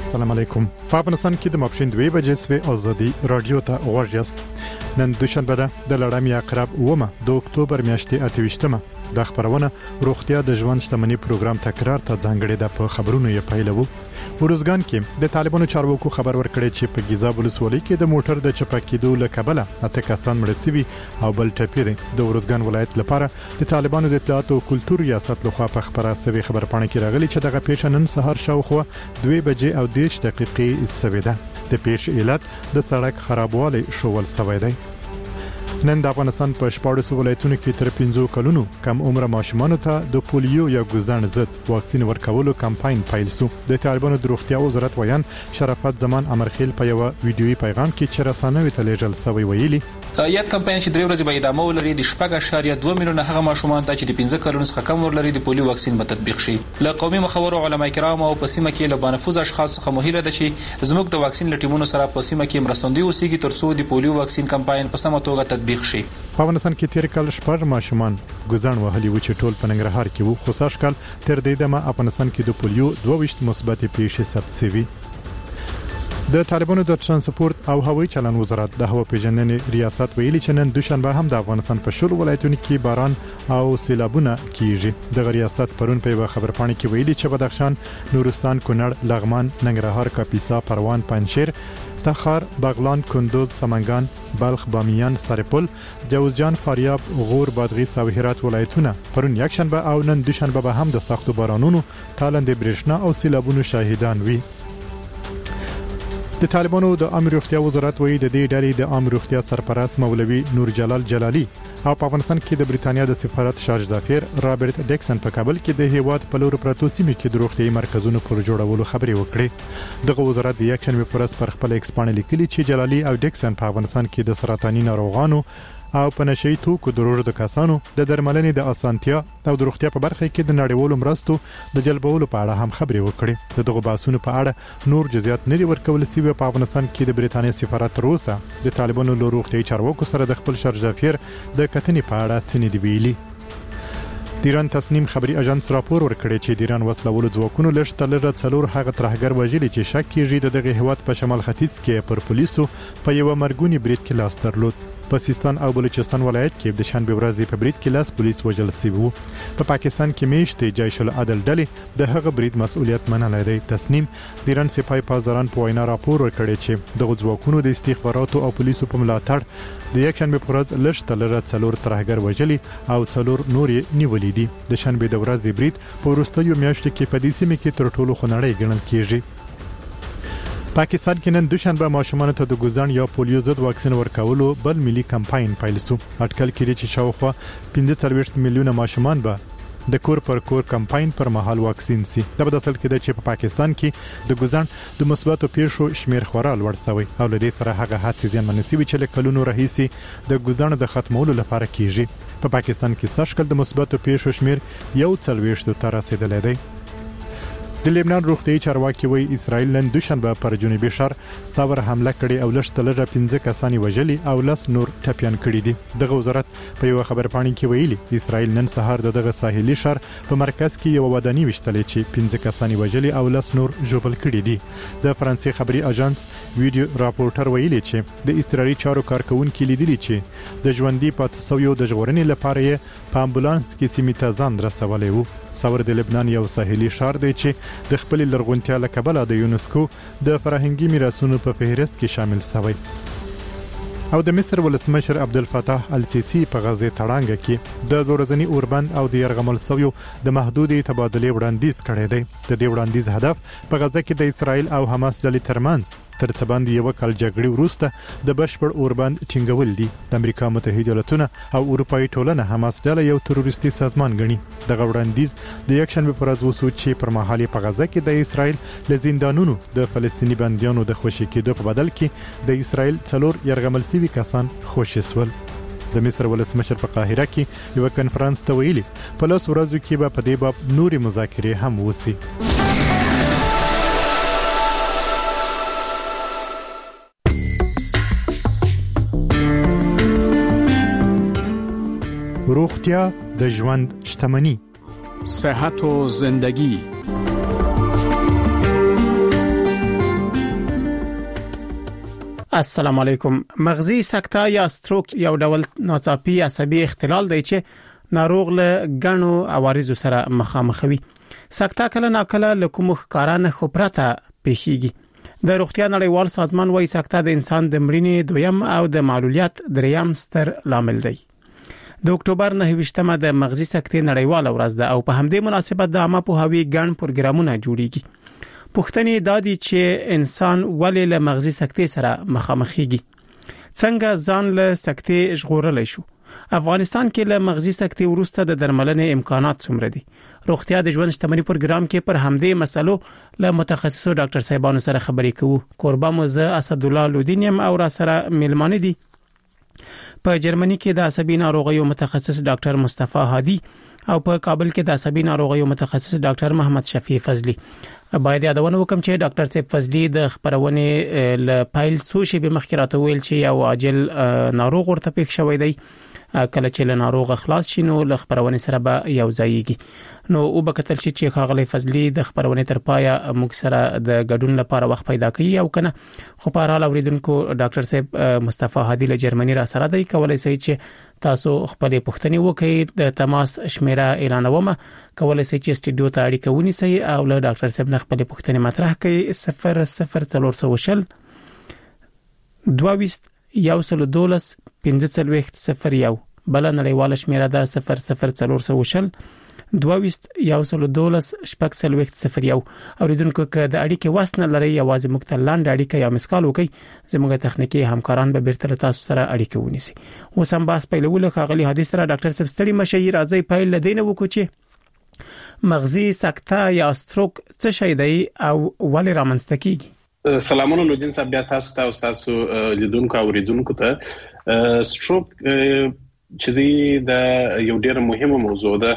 السلام علیکم. په افغانستان کې د ماپښین 2 بجې سوي ازادي رادیو ته غوړیاست. نن دوشنبه ده د لړم عقرب 9 د اکتوبر میاشتې 28مه. د خبرونه روغتیا د ژوند شتمنۍ پروګرام تکرار ته ځانګړی د په خبرونو یې پیلوو. ورزګان کې د طالبانو چارواکو خبر ورکړی چې په ګیزاب ولسوالۍ کې د موټر د چپاکېدو له کبله اته کسان مړ شوي او بل ټپي دي. د ورزګان ولایت لپاره د طالبانو د اطلاعات او کلتور ریاست لخوا په خبره سوي خبرپاڼه کې راغلي چې دغه پیښه نن سهار شاوخوا 2 بجې او 10 دقیقې سوي ده. د پیښې علت د سړک خرابوالی شوول سوی دی. نن د افغانستان په 14 ولایتونو کې تر 15 کلونو کم عمر ماشومانو ته د پولیو یا ګوزن ضد واکسین ورکولو کمپاین پیل شو. د طالبانو د روغتیا وزارت ویان شرافت زمان امرخیل په یو ویډیويي پیغام کې چې رسنوي ته لیږل شوی ویلي یاد کمپاین چې 3 ورځې به ادامه ولري د 4.2 میلیونه هغه ماشومان ته چې د 15 کلونو څخه کم عمر لري د پولیو واکسین به تطبیق شي. له قومي مخورو علما کرام او په سیمه کې له بانفوذ اشخاص څخه مهیله ده چې زموږ د واکسین لټیمونو سره په سیمه کې مرستندوی اوسېږي ترڅو د پولیو واکسین کمپاین په سمه توګه تطبیق شي. په افغانستان کې تیر کال 4 ماشومان ګوزن وهلي و چې ټول په ننګرهار کې وو. خو سږ کال تر دې دمه افغانستان کې د پولیو 22 مثبت پیښې ثبت شوي. د طالبانو د ترانسپورت او هوایي چلن وزارت د هوا پیژندنې ریاست ویلي چې نن دوشنبه هم د افغانستان په شلو ولایتونو کې باران او سیلابونه کیږي. د ریاست پرون په خبرپاڼه کې ویلي چې بدخشان، نورستان، کونړ، لغمان، ننګرهار، کاپیسا، پروان، پنجشیر، تخار، بغلان، کندوز، سمنګان، بلخ، بامیان، سرپل، جوزجان، فاریاب، غور، بادغیس او هرات ولایتونه پرون یکشنبه او نن دوشنبه به هم د سختو بارانونو، تالند برېښنا او سیلابونو شاهدان وي. د طالبانو د امر روغتیا وزارت وایي د دې ډلې د امر روغتیا سرپرست مولوي نور جلال جلالی او په افغانستان کې د بریتانیا د سفارت شارج دافیر رابرټ ډیکسن په کابل کې د هیواد په لور پروتو سیمه کې د روغتي مرکزونو پر جوړولو خبرې وکړې. دغه وزارت د یکشنبه پرست پر خپل ایکس باندې لیکلي چې جلالی او ډیکسن په افغانستان کې د سرطاني ناروغانو او په نشئی توکو د روغتیا کسانو د درملنې د اسانتیا او د روغتیا په برخه کې د نړیوالو مرستو د جلبولو په اړه هم خبرې وکړې. دغه بحثونو په اړه نور جزئیات نه ورکول شوی. په افغانستان کې د بریتانیا سفارت تر اوسه د طالبانو له روغتي چارواکو سره د خپل شارج دافیر د کتنې په اړه څه نه دی ویلي. د ایران تصنیم خبري اژانس راپور ورکړی چې د ایران وسلوالو ځواکونو لږ څلور هغه ترهګر وژلي چې شک کیږي دغه هیواد په شمال ختیځ کې پر پولیسو په یو مرګونی برید کې لاس درلود. په سیستان او بلوچستان ولایت کې د شنبه ورځې په برید کې لاس پولیس وژل شوی. په پاکستان کې میشته جیش العدل ډلې د هغه برید مسؤلیت منلای دی. تصنیم د ایران سپاه پاسداران په وینا راپور ورکړی چې د ځواکونو د استخباراتو او پولیسو په ملاتړ د یکشنبه پر ورځ لږ څلور ترهګر وژلي او څلور نور نیولې دي. د شنبه د ورځې برید په وروستیو میاشتو کې په دې سیمه کې تر ټولو خنړی ګڼل کیږي. پاکستان کې نن دوشنبه ماشومان ته د ګوزن یا پولیو ضد واکسین ورکولو بل ملي کمپاین پیل شو. اټکل کړي چې شاوخوا 45 میلیونه ماشومان به د کور پر کور کمپاین پر مهال واکسین سي. دا به د اصل کې د چې په پاکستان کې د ګوزن د مثبتو پیښو شمیر خورا لوړ شوی او لدې سره هغه حادثې زیانمن شوي چې له کلونو راهیسي د ګوزن د ختمولو لپاره کیږي. په پاکستان کې سږکال د مثبتو پیښو شمیر 41 ته رسیدلی دی. د لبنان روغتي چارواکي وایي اسرائیل نن دوشنبه پر جنوبي شهر څاور حمله کړې او لږ 15 کسان وژلي او لس نور ټپيان کړي دي. دغه وزارت په یو خبرپاڼه کې ویلي اسرائیل نن سهار دغه ساحلي شهر په مرکز کې یو وداني وشتلې چې 15 کسان وژلي او لس نور ژوبل کړي دي. د فرانسې خبري اژانس ویډیو راپورټر ویلي چې د اسرائیلي چارو کارکونکو لیدلي چې د ژوندۍ پاتې شویو د ژغورنې لپاره یې په امبولانس کې سیمه ته ځان رسولې وو. څاور د لبنان یو ساحلي شهر دی چې د خپل لرغونتیا له کبله د یونسکو د فرهنګي میراثونو په فهرست کې شامل شوی. او د مصر ولسمشر عبدالفتاح السیسی په غزه تړانګه کې د ورځنی اوربند او د يرغمل سویو د محدودي تبادله وړاندیز کړی دی. د دې وړاندیز هدف په غزه کې د اسرائیل او حماس ډلې ترمنځ تر څه باندې یو کال جګړې وروسته د بشپړ اوربند ټینګول دي. د امریکا متحده ایالاتونه او اروپאי ټولنه حماس ډله یو تروریستي سازمان ګڼي. دغه وړاندیز د یکشنبه پر ورځ وسو چې پر مهال په غزه کې د اسرائیل له زندانونو د فلسطینی بنديانو د خوشي کېدو په بدل کې د اسرائیل څلور يرغمل شوي کسان خوشي سول. د مصر ولسمشر په قاهره کې یو کنفرانس ته ویلي په لاس ورځو کې به په دې باب نوري مذاکرې هم وسی. روغتیا د ژوند شتمنی، صحت و زندگی. السلام علیکم. مغزي سکته یا ستروک یو ډول ناڅاپي عصبي اختلال دی چې ناروغ له غنو عوارض سره مخامخ وي. سکته کله ناکله له کوم ښکارانه خبرته پیښیږي. د روغتیا نړیوال سازمان وايي سکته د انسان د مړینې دویم او د معلولیت دریم ستر لامل دی. د اکتوبر 9 د مغزي سکتې نړیواله ورځ ده او په همدې مناسبت د عامه پوهاوي ګڼ پروګرامونه جوړیږي. پوښتنې دادي چې انسان ولې له مغزي سکتې سره مخامخېږي، څنګه ځان له سکتې ژغورلی شو، افغانستان کې له مغزي سکتې وروسته د درملنې امکانات څومره دي. روغتیا د ژوند شتمنۍ پروګرام کې پر همدې مسلو له متخصصو ډاکټر صاحبانو سره خبرې کوو. قربان مزه اسد الله لودینیم او را سره ملمانه دي. په جرمني کې د عصبي ناروغیو متخصص ډاکټر مصطفی هادي او په کابل کې د عصبي ناروغیو متخصص ډاکټر محمد شفیع فضلی. باید یادونه وکم چې ډاکټر صاحب فضلی د خبرونه ل پایل څو شی به مخکې راته ویل چې یو عاجل ناروغ ورته پېښ شوی دی. کله چې له ناروغ خلاص شینو ل خبرونه سره به یو ځایږي. نو او به کتل شي چې خاغلی فضلی د خبرونه تر پایا موږ سره د ګډون لپاره وخت پیدا کوي او کنه خو په اړه اوریدونکو ډاکټر صاحب مصطفی هادي له جرمني را سره دی. کولای شي چې تاسو خپل پوښتنې وکړئ. د تماس شمیره اعلانومه. کولای شي چې سټډیو ته اړیکه ونیسئ او له ډاکټر صاحب نه خپل پوښتنې مطرح کړئ. 00400 22 112 1501 بل نړیواله شمیره ده 00400 22 112 1501. اوریدونکو که د اړیکې واسنه لري یوازې موږ ته لاندې اړیکه یا مسکال وکړي، زموږ تخنیکی همکاران به بیرته تاسو سره اړیکه ونیسي. اوس هم باس پیلول خاغلی حدیث سره ډاکټر صاحب ستړي مشي راځي پیل لدینه وکړو چې مغزي سکته یا ستروک څه شی دی او ولې رامنځته کیږي. سلامونه لودین صاحب، بیا تاسو لیدونکو او اوریدونکو ته. ستروک چې دی د یو ډیر مهمه موضوع ده.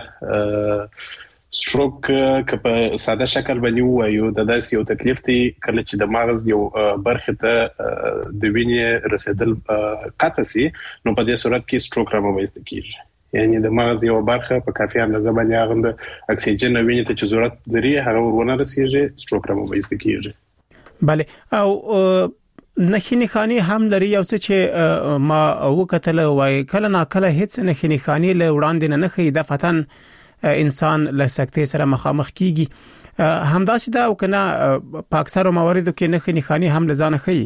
ستروک که په ساده شکل باندې وایو د داسې یو تکلیف دی کله چې د مغز یو برخه ته د وینې رسیدل قطع سي، نو په دې صورت کې ستروک رامنځته کیږي. یعنی د مغز یو برخه په کافي اندازه باندې هغه د اکسیجن وینې ته چې ضرورت لري هغه ورونه رسیږي، ستروک رامنځته کیږي. بله. او نخینی خانی هم لري یو څه چې ما وکتل وای کله نا کله هیڅ نخینی خانی له وړاندې نه خې د فتن انسان له سکتې سره مخامخ کیږي. همداسې دا او کنه په اکثر مواردو کې نخینی خانی هم لزان خې.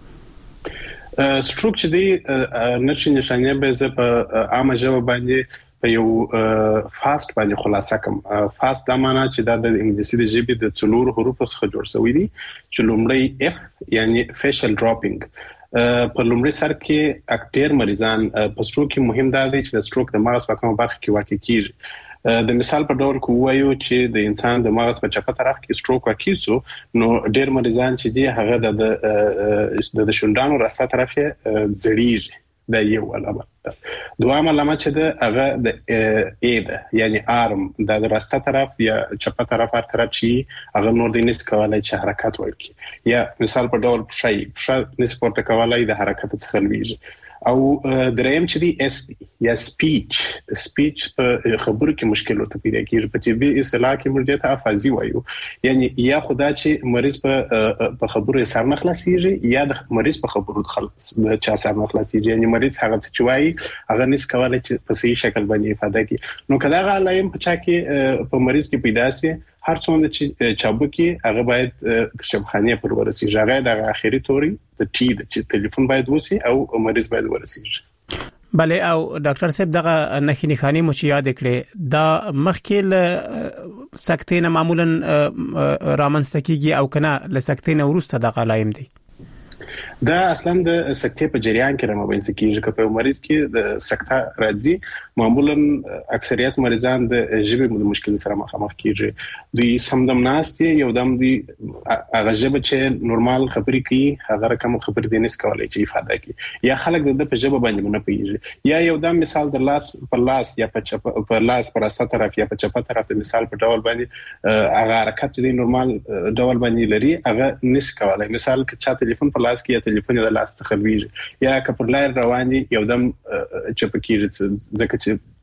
ستروک چې دی نشي نشانه به ز په عامه ژبه باندې په یو فاست باندې خلاصه کوم. فاست دا معنی چې دا د انګلیسي د ژبې د څلور حروفو څخه جوړ شوی دی چې لومړی اف یعنی فیشل ډراپینګ. په لومړي سر کې اکټیر مریضان په ستروک کې مهم دا دی چې د ستروک د مغز په کومه برخه کې واقع کیږي. د مثال په ډول کو وایو چې د انسان د مغز په چپه طرف کې ستروک واقع سو، نو ډیر مریضان چې دی هغه د شونډانو راسته طرف زړیږي. دا یو علامه ده. دوام علامه چې ده هغه د ای ده یعنی ارم د راسته طرف یا چپه طرف هر طرف چې هغه نور د نس کولای چې حرکت وکړي. یا مثال په ډول پښه نس پورته کولای د حرکت څخه لويږي. او دریم چې دی اس دی یا سپیچ په خبرو کې مشکل ورته پیدا کیږي. په طبي اصطلاح کې موږ ته افازي وایو، یعنی یا خدا چې مریض په خبرو سر نه خلاصيږي یا د مریض په خبرو د چا سر نه خلاصيږي، یعنی مریض هغه چې وایي هغه نس کولای چې په صحیح شکل باندې افاده کړي. نو کله هغه علائم په چا کې په مریض کې پیدا سي، هر څومره چې چابکی هغه باید د شبخانه پر ورسیږي. هغه د اخیری توري د ټي د چې ټلیفون باید وسی او مریض باید ورسیږي. بله. او ډاکټر صاحب دغه نخینی خانی مو چې یاد کړي دا مخکې له سکتې نه معمولا رامنځته کیږي او کنه له سکتې نه ورسته د علائم دي. دا اصلا د سکتې په جریان کې رامنځته کیږي. که په مریض کې د سکته راځي، معمولا اکثریت مریضان د ژبې د مشکل سره مخامخ کیږي. دوی سمدم ناستي یو دم دی هغه ژبه چې نورمال خبرې کوي هغه رقم خبرې دي نس کولای چې افاده کوي، یا خلک د په ژبه باندې نه پیږي. یا یو دم مثال د لاس په لاس یا په لاس پر استه طرف یا په چپه طرف د مثال په ډول باندې هغه حرکت دی نورمال ډول باندې لري هغه نس کولای. مثال که چا ټلیفون په لاس کې یا ټلیفون د لاس څخه لويږي یا که پر لار روان دي یو دم چپکیږي ځکه چې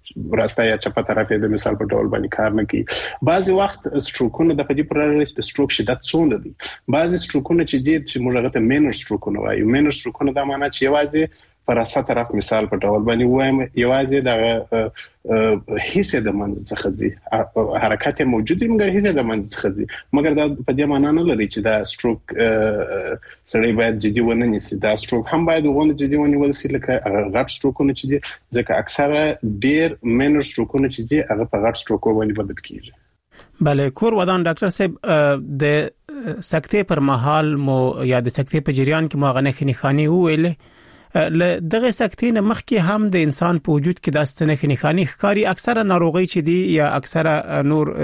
راسته یا چپه طرف د مثال په ډول باندې کار نه کوي. بعضی وخت سټروکونه د پدې پر اړه د سټروک شدت څومره دي. بعضی سټروکونه چې موږ هغه ته مینر سټروکونه وایو. مینر سټروکونه دا معنی چې یوازې پر راسته طرف مثال په ډول باندې وایم یوازې د حصے د منځ څخه ځي حرکت موجود دی مګر حصے د منځ څخه ځي مګر دا په دې معنی نه لري چې دا سټروک سړی باید جدي ونه نیسي. دا سټروک هم باید وونه جدي ونیول شي لکه غټ سټروکونه چې دي ځکه اکثره ډیر مینر سټروکونه چې دي هغه په غټ سټروک باندې بدل کیږي. بله کور ودان ډاکټر صاحب د سکتې پر مهال مو یا د سکتې په جریان کې مو غنه خنخانی ویلې ل دغه سکتې نه مخکې هم د انسان په وجود کې د ستنه خنخانی ښکاری اکثره ناروغي چې دي یا اکثره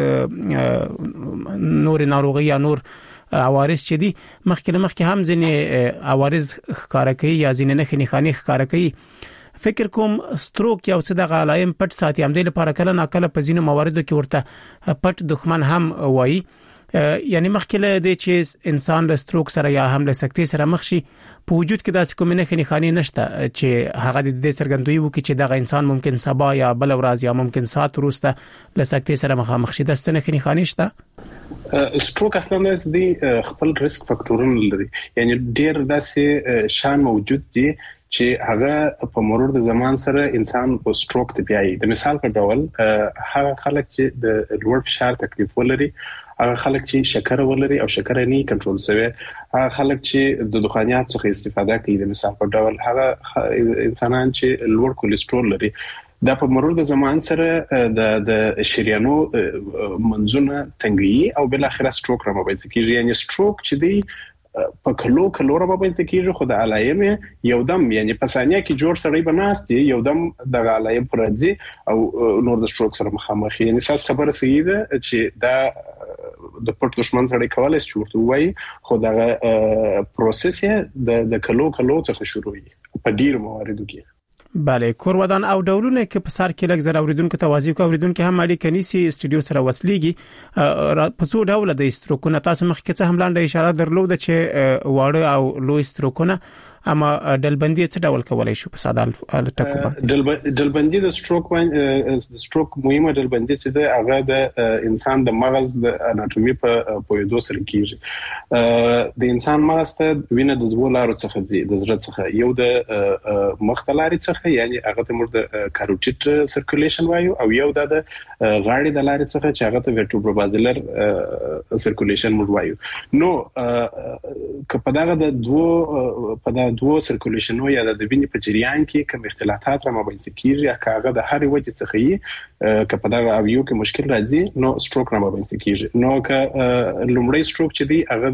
نور ناروغي یا نور عوارض چې دي مخکې هم ځینې عوارض ښکارا کوي یا ځینې نه خنخانی ښکارا کوي. فکر کوم ستروک یو څه د غلایم پټ ساتي هم د لپاره کله ناکله په ځینو مواردو کې ورته پټ دښمن هم وایي. یعنی مخکله د چې انسان له ستروک سره یا هم له سکتې سره مخ شي په وجود کې داسې کومه نه خنخانی نشته چې هغه د دې سرګندوی وکړي چې دغه انسان ممکن سبا یا بل ورځ یا ممکن ساعت وروسته له سکتې سره مخامخ شي. د ستنه خنخانی شته. سټروک اصلا د خپل ریسک فاکټورونه لري. یعنی ډیر داسې شان موجود دي چې هغه په مرور د زمان سره انسان په سټروک ته بیاي. د مثال په ډول هغه خلک چې د لوړ فشار تکلیف ولري هغه خلک چې شکر ولري او شکر نه کنټرول شوی هغه خلک چې د دخانیات څخه استفاده کوي. د مثال په ډول هغه انسانان چې لوړ کولیسټرول لري دا په مرور د زمان سره د شریانو منځونه تنګي او بل اخر سټروک را مبارزه کیږي. یعنی سټروک چې دی په کلو را مبارزه کیږي خو د علایم یو دم یعنی په ثانیه کې جوړ سړی بناستي یو دم د علایم پر ځي او نور د سټروک سره مخامخ. یعنی اساس خبره سیده چې دا د پټ دښمن سره کولای شي ورته وایي خو دا پروسس یې د کلو څخه شروع وي په ډیر مواردو کې. بله کور ودان او ډولونه کې په سر کې لږ زر اوریدونکو توازی کو اوریدونکو هم اړیکه نیسی استودیو سره وسلیږي په څو ډول د استروکونه تاسو مخکې څه هم لاندې اشاره درلوده چې واړه او لوی استروکونه اما ډلبندي څه ډول کولای شو په ساده ټکو باندې. ډلبندي د سټروک مهمه ډلبندي چې د هغه د انسان د مغز د اناتومي په پویدو سره کیږي. د انسان مغز ته وینه د دوه لارو څخه ځي د زړه څخه یو د مخ لارې څخه یعنی هغه ته موږ د کاروټیډ سرکولیشن وایو او یو د غاړې د لارې څخه چې هغه ته ورټبروبازلر سرکولیشن موږ وایو. نو کله دا دوه سرکولیشنو یا د وینې په جریان کې کوم اختلافات را مبارزه کیږي هغه د هر وجه څخه یې کله دا اویو کې مشکل راځي نو سټروک را مبارزه کیږي. نو که لومړی سټروک چې دی هغه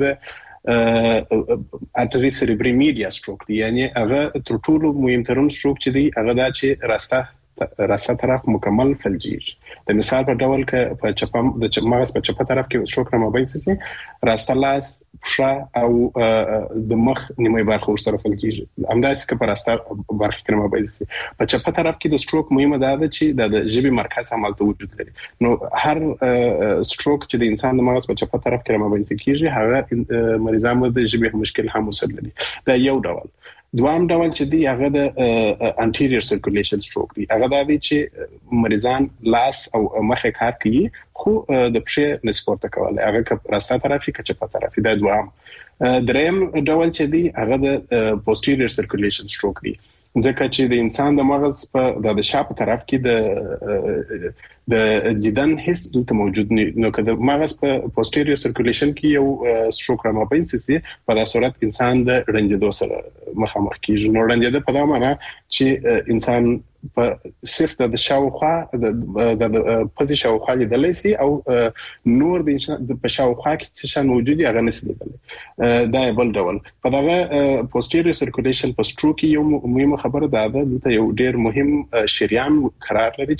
د ارټری سریبري میډیا سټروک دی یعنی هغه تر ټولو مهمترین سټروک چې دی هغه دا چې راسته طرف مکمل فلجیږي. د مثال په ډول کې په چپم د مغز په چپه طرف کې سټروک را مبارزه سي راسته لاس پښه او د مخ نیمه برخه ورسره فلجیږي. همداسې که په راسته برخه کې مبارزه سي په چپه طرف کې د سټروک مهمه ده چې د ژبې مرکز عملته وجود لري. نو هر سټروک چې د انسان د مغز په چپه طرف کې مبارزه کیږي هغه مریضان د ژبې مشکل هم وسل لري. دا یو ډول. دوام ډول چې دی هغه د انټیریور سرکولیشن سټروک دی. هغه د دې چې مریضان لاس او مخ کار کوي خو د پښې نسپورت کوي هغه که راسته طرفي که چپه طرفي. دا دوام. دریم ډول چې دی هغه د پوسټیریور سرکولیشن سټروک دی ځکه چې د انسان د مغز په د شاپ طرف کې د دیدن حس دلته موجود نو که د مغز په پوسټیریور سرکولیشن کې یو سټروک را مبارزه سي په داسې صورت انسان د رنجیدو سره مخامخ کیږي. نو رنجیدو په دا معنی چې انسان په صرف د شاوخوا د پزې شاوخوا لیدلای سي او نور د په شاوخوا کې څه شان موجودي هغه نسي لیدلای. دا بل ډول. په دا پوسټیریور سرکولیشن په سټروک یو مهمه خبره ده دلته یو ډیر مهم شریان قرار لري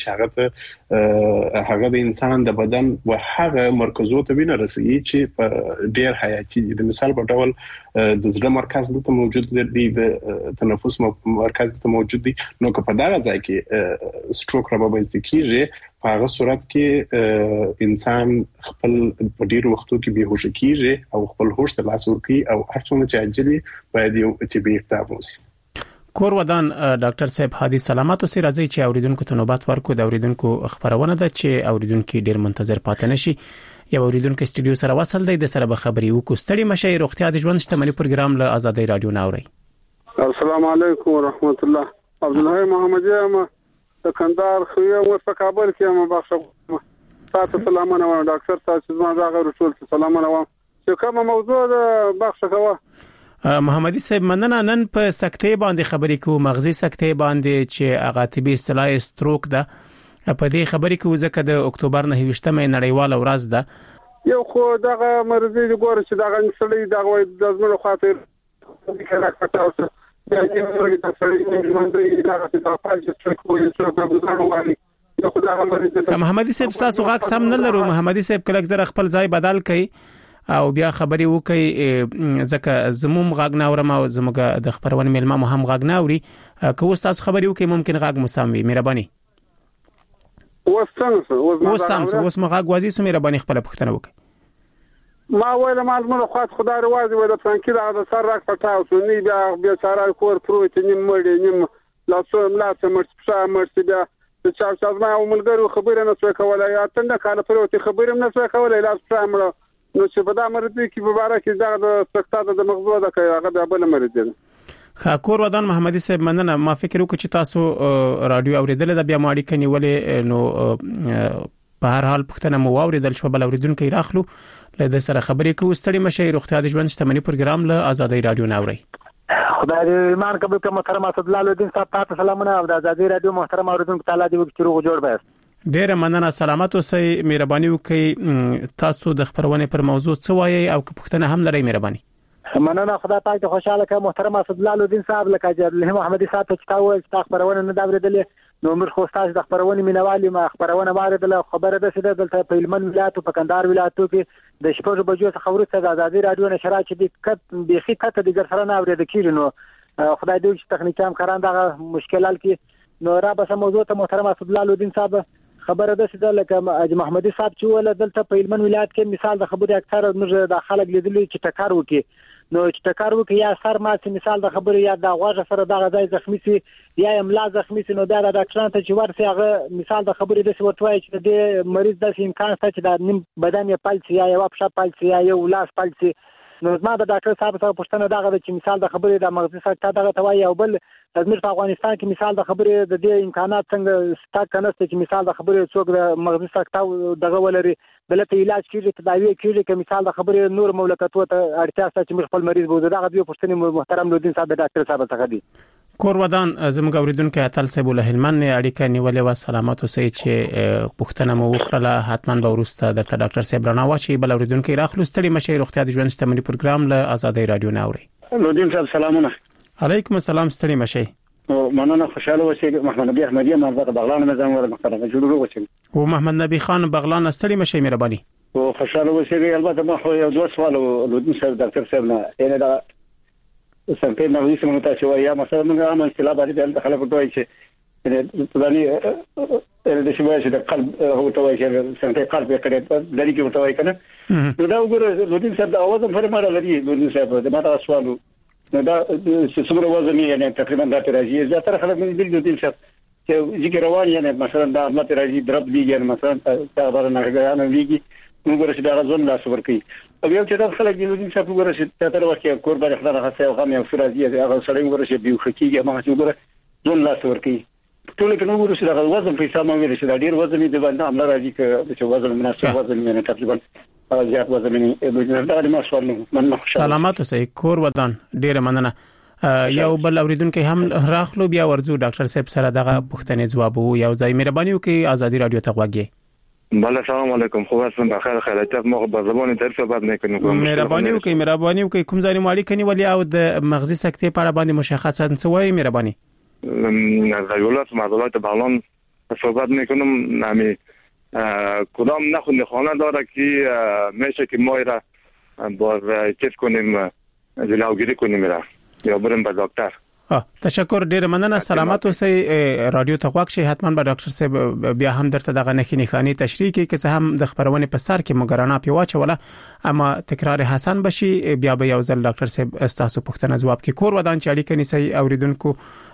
چې هغه د انسان د بدن او هغه مرکزو ته وینه رسېږي چې په ډیر حیاتي دي. د مثال په ډول د زړه مرکز دلته موجود دی د تنفس مرکز دلته موجود دی. نو که په دا ځای کې سټروک را مبارزه کیږي په هغه صورت کې انسان خپل په ډیرو وختو کې بهوش کیږي او خپل هوش ته لاس ورکړي او هر څومره چې عاجلی باید یو طبي اقدام وشي. کور ودان ډاکټر صاحب هادي سلامات اوسې راځي چې اوریدونکو ته نوبت ورکو د اوریدونکو خبرونه ده چې اوریدونکو ډیر منتظر پاتې نشي یو اوریدونکو استډیو سره وصل دی د سره به خبري وکړو ستړي مشه روغتیا د ژوند شتمنۍ پروګرام له آزادۍ رادیو ناوري السلام علیکم ورحمت الله عبدالله محمدی ما د کندهار خو یو په کابل کې ما بخښه تاسو سلامونه و ډاکټر تاسو ما دا غوښتل ټول سلامونه و چې کومه موضوع ده بخښه کوه محمدي صاحب مننه نن په سکتې باندې خبرې کوو مغزي سکتې باندې چې هغه طبي اصطلاح ستروک ده په دې خبرې کوو ځکه د اکتوبر 9مه نړیواله ورځ ده یو خو دغه مرض دی ګور چې دغه نسلې دغه د زمونږ خاطر کې راکټاوسه دا یو د سړي باندې دغه د پاج ستروک وایي چې په ځانو باندې محمدي صاحب تاسو غاښ سم نه لرو محمدي صاحب کله زر خپل ځای بدل کړي او بیا خبري وکي ځکه زموم غاګ ناورم او زموږ د خبرونه ملما مو هم غاګ ناوري که تاسو خبري وکي ممکن غاګ مسامي مهرباني اوس ما غاګ وازي سو مهرباني خپل پښتنه وکي ما ویل معلومه خاط خدای روازي و د فرانکی د سر راک پټاو سو نی بیا سارا کور پروت نیم مړ نیم لا څو ملاته مرڅ بیا د چا ما عملګرو خبره نه څه کولای یا تنه کاله پروت خبره نه څه کولای لا څه نو چې په دا مرض کې مبارک دا د سکتات د مغزو د کوي هغه د بل مرض دی خاکور ودان محمدي صاحب مننه ما فکر وکړ چې تاسو رادیو اوریدل د بیا ماړی کني ولې نو په هر حال پښتنه مو اوریدل شو بل اوریدونکو راخلو له سره خبرې کوو ستړي مشه روغتیا د ژوند شتمنۍ پروګرام له آزادۍ رادیو ناوري خدای دې ایمان قبول کړه محترم اسدالله الدین صاحب تاسو سلامونه او د آزادۍ رادیو محترم اوریدونکو تعالی دې وکړي روغ جوړ به ډیر مننه سلامات اوسئ مهرباني وکړئ تاسو د خبرونه پر موضوع څه وایي او که پښتنه هم لري مهرباني مننه خدای پاک ته خوشاله کړه محترم اسدالله الدین صاحب لکه جلال محمدي صاحب چې تاسو خبرونه نه داوریدلې نو موږ خو تاسو د خبرونه مینوالي ما خبرونه واردله خبره ده چې دلته په هلمند ولایت او په کندهار ولایتو کې د شپږ بجو څخه وروسته د آزادۍ رادیو نشرات چې د بيخي کته د ګرسره نه اورېد کیږي نو خدای دې چې تخنیکی همکاران دغه مشکلات کې نو را به موضوع ته محترم اسدالله الدین صاحب خبره ده چې لکه اج محمدي صاحب چې ول دلته په هلمند ولایت کې مثال د خبرې اکثر موږ د خلک لیدلې چې ټکر وکي نو چې ټکر وکي یا سر ماته مثال د خبرې یا د غوږ سره دغه ځای زخمی سي یا املا زخمی سي نو دا د ډاکټرانو ته چې ورسي هغه مثال د خبرې د ورتوي چې د مریض د امکان شته چې د نیم بدن یې پلسي یا یو پښه پلسي یا یو لاس پلسي نو ما د ډاکټر صاحب څخه پوښتنه دغه چې مثال د خبرې د مغزي سکته دغه توای او بل زموږ په افغانستان کې مثال د خبرې د دې امکانات څنګه ستا کنهسته چې مثال د خبرې څوک د مغزي سکته دغه ولري بلته علاج کیږي تداوی کیږي چې مثال د خبرې نور مملکتو ته اړتیا شته چې خپل مریض بوزي دغه دوی پوښتنه محترم الدین صاحب د ډاکټر صاحب څخه دي کور ودان زموږ اوریدونکو اتل صاحب له هلمند اړیکه نیولې و سلامات اوسئ چې پښتنه مو وکړه حتما به ورسته د ډاکټر صاحب رڼا واچي بل اوریدونکو راخلو ستړي مشه روغتیا د ژوند شتمنۍ پروګرام له آزادۍ رادیو ناوري الدین صاحب سلامونه علیکم السلام ستړي مشه مننه خوشاله اوسئ محمد نبی احمدی مرزا بغلان نظام ور محترم جوړ وروچم او محمد نبی خان بغلان ستړي مشه مهرباني او خوشاله اوسئ البته ما خو یو دوه سوال الدین صاحب ډاکټر صاحب نه یعنی دا څنګه نو هیڅ مونږ ته شوی یا مثلا موږ عام اصطلاح باندې د خلکو ټوي چې یعنی د شوی چې د قلب هو ټوي چې څنګه قلب یې کړي د لري کې ټوي کنه نو دا وګوره لودین صاحب د اواز په مره لري لودین صاحب د ماته سوال نو دا څومره وزن یې یعنی تقریبا د راځي زیاتره خلک مې د لودین صاحب چې ذکر روان یعنی مثلا د امت راځي درب دی یعنی مثلا تا برنه غاڼه ویږي موږ چې دا غزون لاس ورکي او یو چې د خلک د لودین صاحب وګوره چې تر وخت کې قربان خدای راځي او غم یو فرازي هغه سړی وګوره چې بيو خکیږي ما چې وګوره ځون لاس ورکي ټول کې نو وګوره چې دا وزن په حساب باندې چې دا ډیر وزن دی باندې عمل راځي چې وزن مناسب وزن یې تقریبا زیات وزن یې دا د ماشوال مننه سلامات اوسئ کور ودان ډیر مننه یو بل اوریدونکو هم راخلو بیا ورزو ډاکټر صاحب سره دغه پوښتنې جواب وو یو ځای مهرباني وکړئ آزادۍ رادیو ته غوږی بله السلام علیکم خو تاسو بخیر خیرات مو په زبان درس صحبت نکنم مهرباني وکړئ کوم ځای مو اړیکه نیولې او د مغزي سکتې په اړه باندې مشخصا څه وایي مهرباني از ولایت معضلات بغلان صحبت میکنم نمی کدام نخوند خانه داره که میشه که ما را باز چیز کنیم جلوگیری کنیم یا بریم به دکتر تشکر ډیر مننه سلامات اوسئ رادیو ته غوښ شي حتمان به ډاکټر صاحب بیا هم درته دغه نښانی تشریح کوي که څه هم د خبرونه په سر کې مګرانا پیواچوله اما تکرار حسن بشي بیا به یو ځل ډاکټر صاحب تاسو پوښتنه جواب کې کور ودان چې اړیکه نیسي اوریدونکو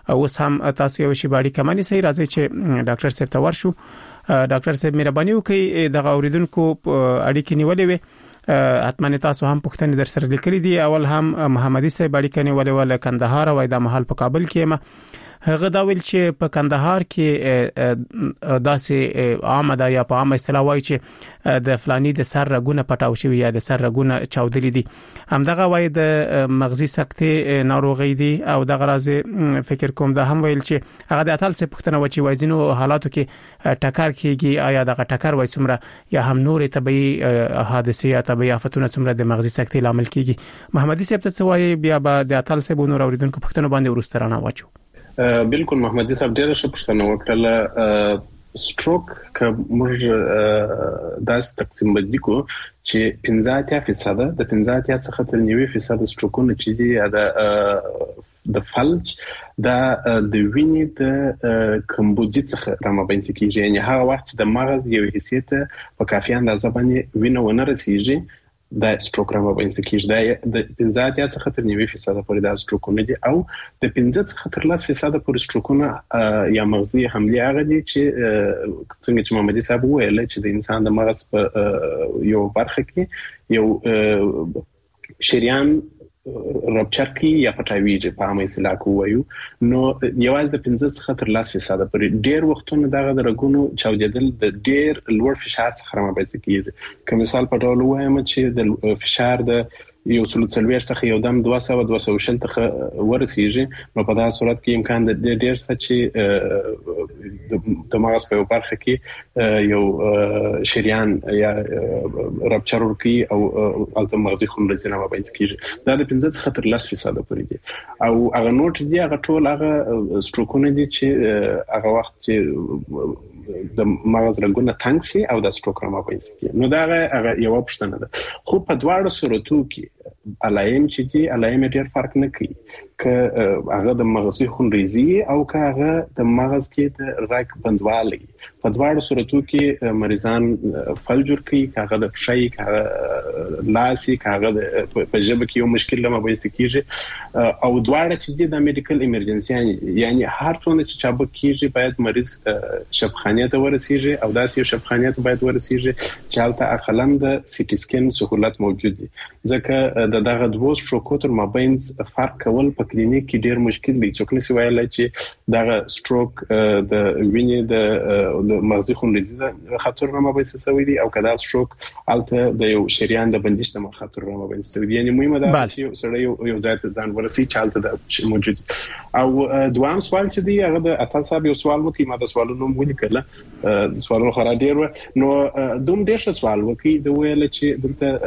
اوس هم تاسو یو شی باندې کمانی سي راځي چې ډاکټر صاحب ته ورشو. ډاکټر صاحب مهرباني وکړئ د اوریدونکو اړیکې نیولې وي حتمن تاسو هم پښتنې در سره لیکلي دي. اول هم محمدي صاحب اړیکې نیولې ول کندهار او د محل په کابل کې ما هغه دا ویل چې په کندهار کې داسې عام ده یا په عام اصطلاح وایي چې د فلاني د سر رګونه پټاو شوی یا د سر رګونه چاودلي دي. همدغه وایي د مغزي سکتې ناروغي دي او دغه راز فکر کوم دا هم ویل چې هغه د اتل څخه پښتنه و چې وایزینو حالاتو کې ټکر کیږي آیا دغه ټکر وای څومره یا هم نور طبي حادثه یا طبي آفتونه څومره د مغزي سکتې لامل کیږي. محمدي صاحب ته وایي بیا به د اتل څخه نور اوریدونکو پښتنه باندې ورسترانه واچو. بالکل محمدي صاحب ډېر ښه پوښتنه وکړه. سټروک که موږ داس تقسیم بدلی کو چې 15% د 15 څخه تر 90% سټروکونه چې دي د فلج د وینې د کمبودي څخه رامنځته کیږي. یعنی هغه وخت د مغز یو حیثیت په کافي اندازه باندې وینه ونه رسیږي د سټروک رامنځته کیږي. د 15 څخه تر 90% پورې د سټروکونه دي او د 15 څخه تر 10% پورې سټروکونه یا مغزي حمله هغه دي چې څنګه چې محمدي صاحب ویل چې د انسان د مغز په یو برخه کې یو شریان رپچر کی یا پټاویږي په عامه اصطلاح کې وایو. نو یوازې د 15 څخه تر 10% پورې ډېر وختونه دغه د رګونو چاودیدل د ډېر لوړ فشار څخه رامنځته کیږي. که مثال په ډول وایم چې د فشار د یو سلوڅلویر څخه یو دم 200 ته ورسیږي نو په داسې صورت کې امکان د ډېر څه چې د مغز په برخه کې یو شریان یا رپچر ورکی او الته مغزي خونریزي رامنځته کیږي. دا د 15 څخه تر 10% پورې دي او هغه نوٹ دي هغه ټول هغه سټروکونه دي چې هغه وخت چې د مغز رګونه تنګ سي او د سټروک رامنځته کیږي. نو دا هغه یو پوښتنه ده. خو په دواړو صورتو کې علائم چې دي علائم ډېر فرق نه کوي که هغه د مغزي خونریزي او که هغه د مغز کې د رګ بندوالي. په دواړو صورتو کې مریضان فلج ورکوي که هغه د پښې که هغه لاسي که هغه په ژبه کې یو مشکل رامنځته کیږي او دواړه چې دي د میډیکل ایمرجنسي یعنی هر څونه چې چابک کیږي باید مریض شفاخانه ته ورسیږي او داسې یو شفاخانه ته باید ورسیږي چې هلته اقلن د سی ټي سکین سہولت موجود دي. ځکه دغه دوه سټروکو تر مابین فرق کول په کلینیک کې ډیر مشکل دي. څوک نشي ویلای چې دغه سټروک د وینې د مغزي خونریزي د خطر رامنځته شوی دی او کله سټروک الته د یو شریان د بندش د خطر رامنځته شوی دی. یعنی مهمه ده چې سړی یو ځای ته ځان ورسي چې الته د موجود او دوام سوال چې دی هغه د اتل صاحب یو سوال وکي ما د سوالونو ولیکل سوالونه خورا ډیر نو دوم ډیر سوال وکي د ویل چې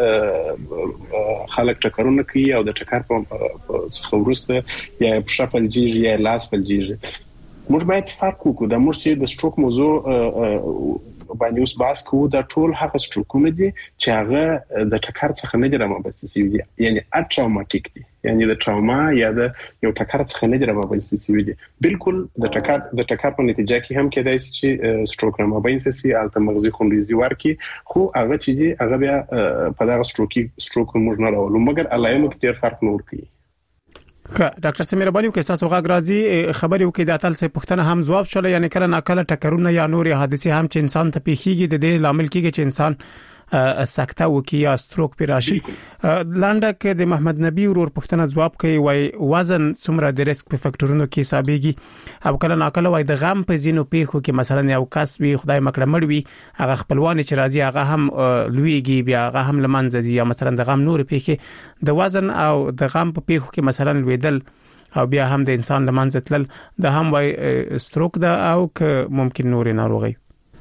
دلته خلک ټکرونه کوي او د ټکر په څخه ورسته یا په فلجیږي یا لاس فلجیږي. موږ باید فرق وکړو د موږ چې د سټروک موضوع باندې اوس بحث کوو دا ټول هغه سټروکونه دي چې هغه د ټکر څخه نه دي رامنځته شوي دي یعنی اټراوماتیک دي یعنی د ټراوما یا د یو ټکر څخه نه دي رامنځته شوي دي. بالکل د ټکر په نتیجه کې هم کېدای شي چې سټروک رامنځته شي الته مغزي خونریزي ورکړي خو هغه چې دي هغه بیا په دغه سټروک موږ نه راولو مګر علایمو کې ډېر فرق نه ورکړي. ډاکټر سمیر بانی کې تاسو غاګ راځي خبرې وکړي د اتل څخه پښتنه هم جواب شول یعنی کله ناکله ټکرونه یا نور حادثه هم چې انسان ته پیخیږي د دې لامل کېږي چې انسان سکته وکي یا ستروک پیراشي. لانډه کې د محمد نبی ورور پښتنه جواب کوي وای وزن څومره د ریسک په فاکټورونو کې حسابيږي او کله ناکله وای د غم په زینو پیخو کې مثلا یو کس وي خدای مکړه مړ وي هغه خپلوان چې راځي هغه هم لویږي بیا هغه هم لمنځي یا مثلا د غم نور پیخي د وزن او د غم په پیخو کې مثلا لویدل او بیا هم د انسان لمنځ تل د هم وای ستروک دا او که ممکن نور ناروغي.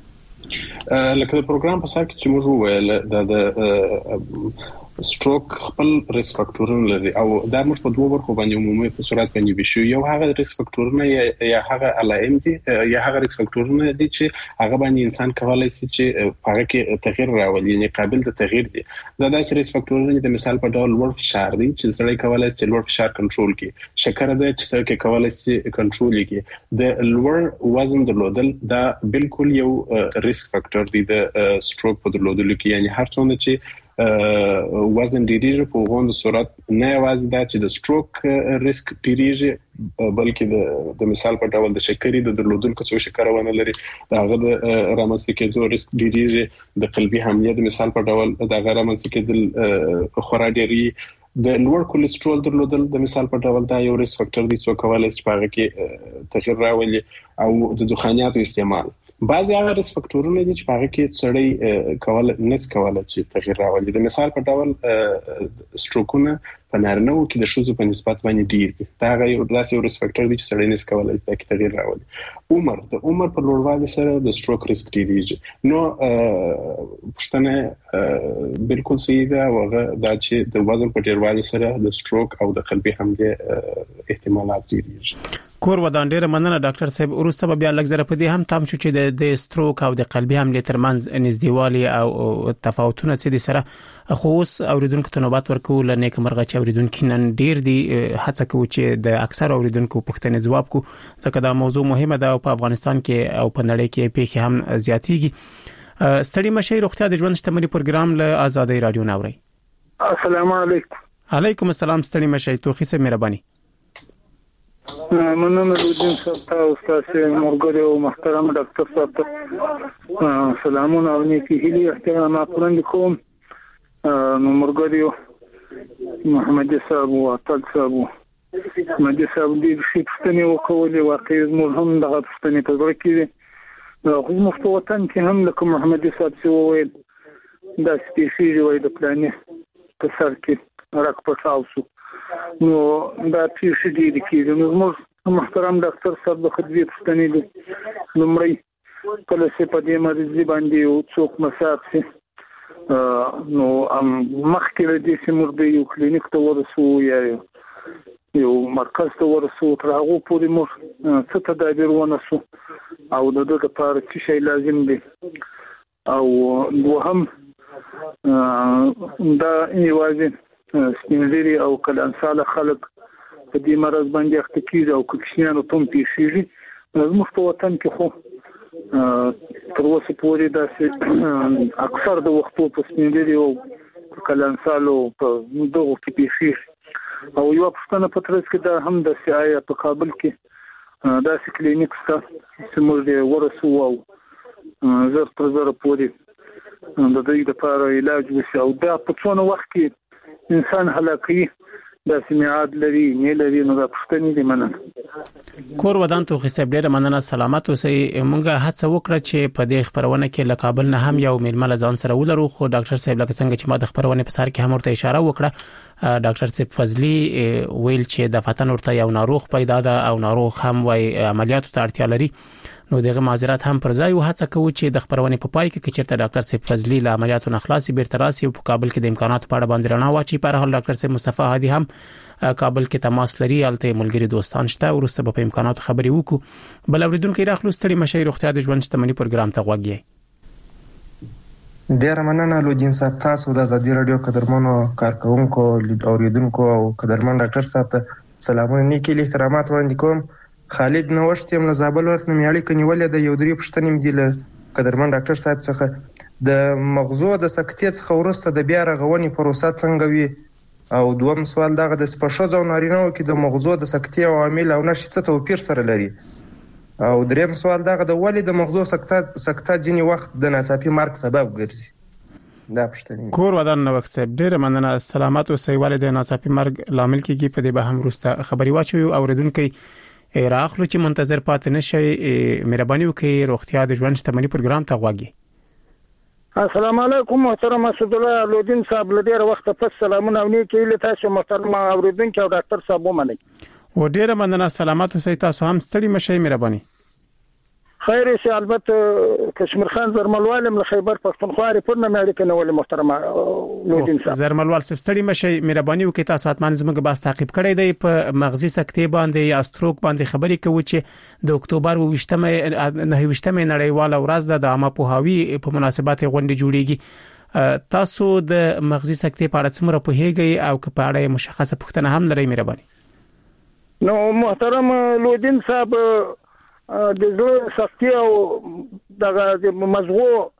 لکه د پروګرام په سر کې چې موږ ویل د سټروک خپل ریسک فاکټورونه لري او دا موږ په دوه برخو باندې عمومي په صورت باندې بشو. یو هغه ریسک فاکټورونه یا هغه علائم دي یا هغه ریسک فاکټورونه دي چې هغه باندې انسان کولای شي چې هغه کې تغییر راولي یعنی قابل د تغییر دي. دا د ریسک فاکټورونه د مثال په ډول لوړ فشار دي چې سړی کولای شي لوړ فشار کنټرول کړي. شکر ده چې سړی کولای شي کنټرول کړي. د لوړ وزن درلودل دا بالکل یو ریسک فاکټور دی د سټروک په درلودلو کې یعنی هر څونه چې وزن ډیریږي په غوند صورت نه یوازې دا چې د سټروک ریسک ډیریږي بلکې د مثال په ډول د شکرې د درلودونکو څو شکرونه لري داغه د رامنځته کېدو ریسک ډیریږي د قلبي حمله د مثال په ډول داغه رامنځته کېدل خورا ډیری د لوړ کولیسټرول درلودل د مثال په ډول دا یو ریسک فاکټور دی چې کولای شي په هغه کې تغیر راولي او د دخانیاتو استعمال بعضی هغه ریسک فاکټورونه دي چې په هغه کې څړې کول نس کوله چې تغیر راولي د مثال په ډول سټروکونه په نارینه وو کې د شوزو په نسبت باندې ډیر دي دا یو ریسک فاکټور دی چې څړې نس کوله چې تغیر راولي د عمر په لوړوالي سره د سټروک ریسک ډیریږي نو پښتنه بالکل صحیح ده وغه دا چې د وزن په ډیروالي سره د سټروک او د قلبي حمله احتمالات ډیریږي کور ودان ډیره مننه ډاکټر صاحب ورسته بیا لږ په دې هم تام شو چې د سټروک او د قلبي حمله ترمنځ نږدېوالي او تفاوتونه څه دي سره خو اوس اوریدونکو ته نوبت ورکول نیک مرغه چې اوریدونکو نن ډیر دي هڅه کوي چې د اکثر اوریدونکو پوښتنې ځواب کو ځکه دا موضوع مهمه ده او په افغانستان کې او په نړۍ کې پیښې هم زیاتېږي ستړي مشه روغتیا د ژوند شتمنۍ پروګرام له آزادۍ رادیو ناوړي السلام علیکم علیکم السلام ستړي مشه توخي سه مهرباني مننه لودین صاحب تاسو استاد مرګره او محترم ډاکټر صاحب سلامونه او نیکی هیلي احترامات وړاندې کوم نو مرګره محمد صاحب او اطل صاحب محمد صاحب دې شپږتنی وکولې واقعي موږ هم دغه شپږتنی په ورکې دي خو مفتو وطن کې هم لکه محمد صاحب څه وویل دا سپیشي وای د پلانې په سر کې راک پټاوسو نو دا پیښې دي چې موږ محترم ډاکټر صاحب د خدمت پښتنې دي لمړی کله چې په دې مریض باندې یو څوک مساف سي نو مخکې د دې سیمور د یو کلینیک ته ورسو یا یو مرکز ته ورسو تر هغه پورې موږ څه تدابیر ونسو او د دې لپاره څه شی لازم دي او دوهم دا یوازې سپینځري او کلانساله خلک په دې مرض باندې اخته کیږي او کوچنیانو ته پیښیږي زموږ په وطن کې خو تر اوسه پورې دا اکثر د وختو په سپینځري او کلانسالو په دغه کې پیښیږي او یو پښتنه په ترڅ کې دا هم د سیایا په کابل کې دا کلینیک ستا چې موږ ورسو او زر تر زر پورې د دې لپاره علاج وشي او دا په څونه وخت کې انسان هلاکي د سمیعات لري نه لري نو د پښتنې دی مننه کور ودان تو حساب ډیر مننه سلامت اوسئ مونږه هڅه وکړه چې په دې خبرونه کې له کابل نه هم یو میلمه ځان سره ولرو خو ډاکټر صاحب لکه څنګه چې ما د خبرونه په سر کې هم ورته اشاره وکړه ډاکټر صاحب فضلی ویل چې د فتن ورته یو ناروغ پیدا ده او ناروغ هم وای عملیاتو ته اړتیا لري نو دغه معذرت هم پر ځای او هڅه کوي چې د خبرونه په پای کې چیرته ډاکټر صاحب فضلی له عملیاتو نه خلاصي بیرته راسي او په کابل کې د امکاناتو په اړه باندې رڼا واچي په هر حال ډاکټر صاحب مصطفی هادي هم کابل کې تماس لري الته ملګری دوستان شته او رسته په امکاناتو خبري وکړو بل اوریدونکو راخلو ستړي مشه روغتیا د ژوند شتمنۍ پروګرام ته غوږی ډیر مننه لودین صاحب تاسو د آزادۍ رادیو قدرمنو کارکونکو اوریدونکو او قدرمن ډاکټر صاحب ته سلامونه نیکی احترامات وړاندې کوم خالد نوښت یم له زابل ورته میالي کنيولې د یو درې پښتنې دی له قدرمن ډاکټر صاحب څخه د مغزو د سکتې څخه ورسته د بیا رغونې پروسه څنګه وي او دوم سوال دغه د سپښو نارینه‌و کې د مغزو د سکتې عوامل او نشي څه توپیر سره لري او دریم سوال دغه د ولې د مغزو سکته ځینی وخت د ناڅاپي مرګ سبب ګرځي دا پښتنې کور ودان نو وخت ډیر مننه سلامت او سیواله د ناڅاپي مرګ لامل کیږي په دې به هم ورسته خبري واچو اوریدونکو راخلو چې منتظر پاتې نشي مهرباني وکړئ روغتیا د ژوند شتمنۍ پروګرام ته غواګي السلام علیکم محترم اسد الله لودین صاحب له ډیر وخت پس سلامونه او نیکی له تاسو محترم اوریدونکو او ډاکټر صاحب ومنئ و ډیر مننه سلامت اوسئ تاسو هم ستړي مشئ مهرباني خیر شي البته کشمیر خان زرملوال له خیبر پښتونخوا ریپورت نه مې کنه ولې محترم لودین صاحب زرملوال ستړي مشئ مهرباني وکړئ تاسو اتمان زموږ باس تعقیب کړئ دی په مغزي سکتې باندې یا ستروک باندې خبرې کوي چې د اکتوبر 28مه نړیواله ورځ د عامه پوهاوی په مناسبت غونډه جوړیږي تاسو د مغزي سکتې په اړه څومره پوهیږئ او په اړه مشخصه پوښتنه هم لرئ مهرباني نو محترم لودین صاحب د زړه سختي او دغه مزغو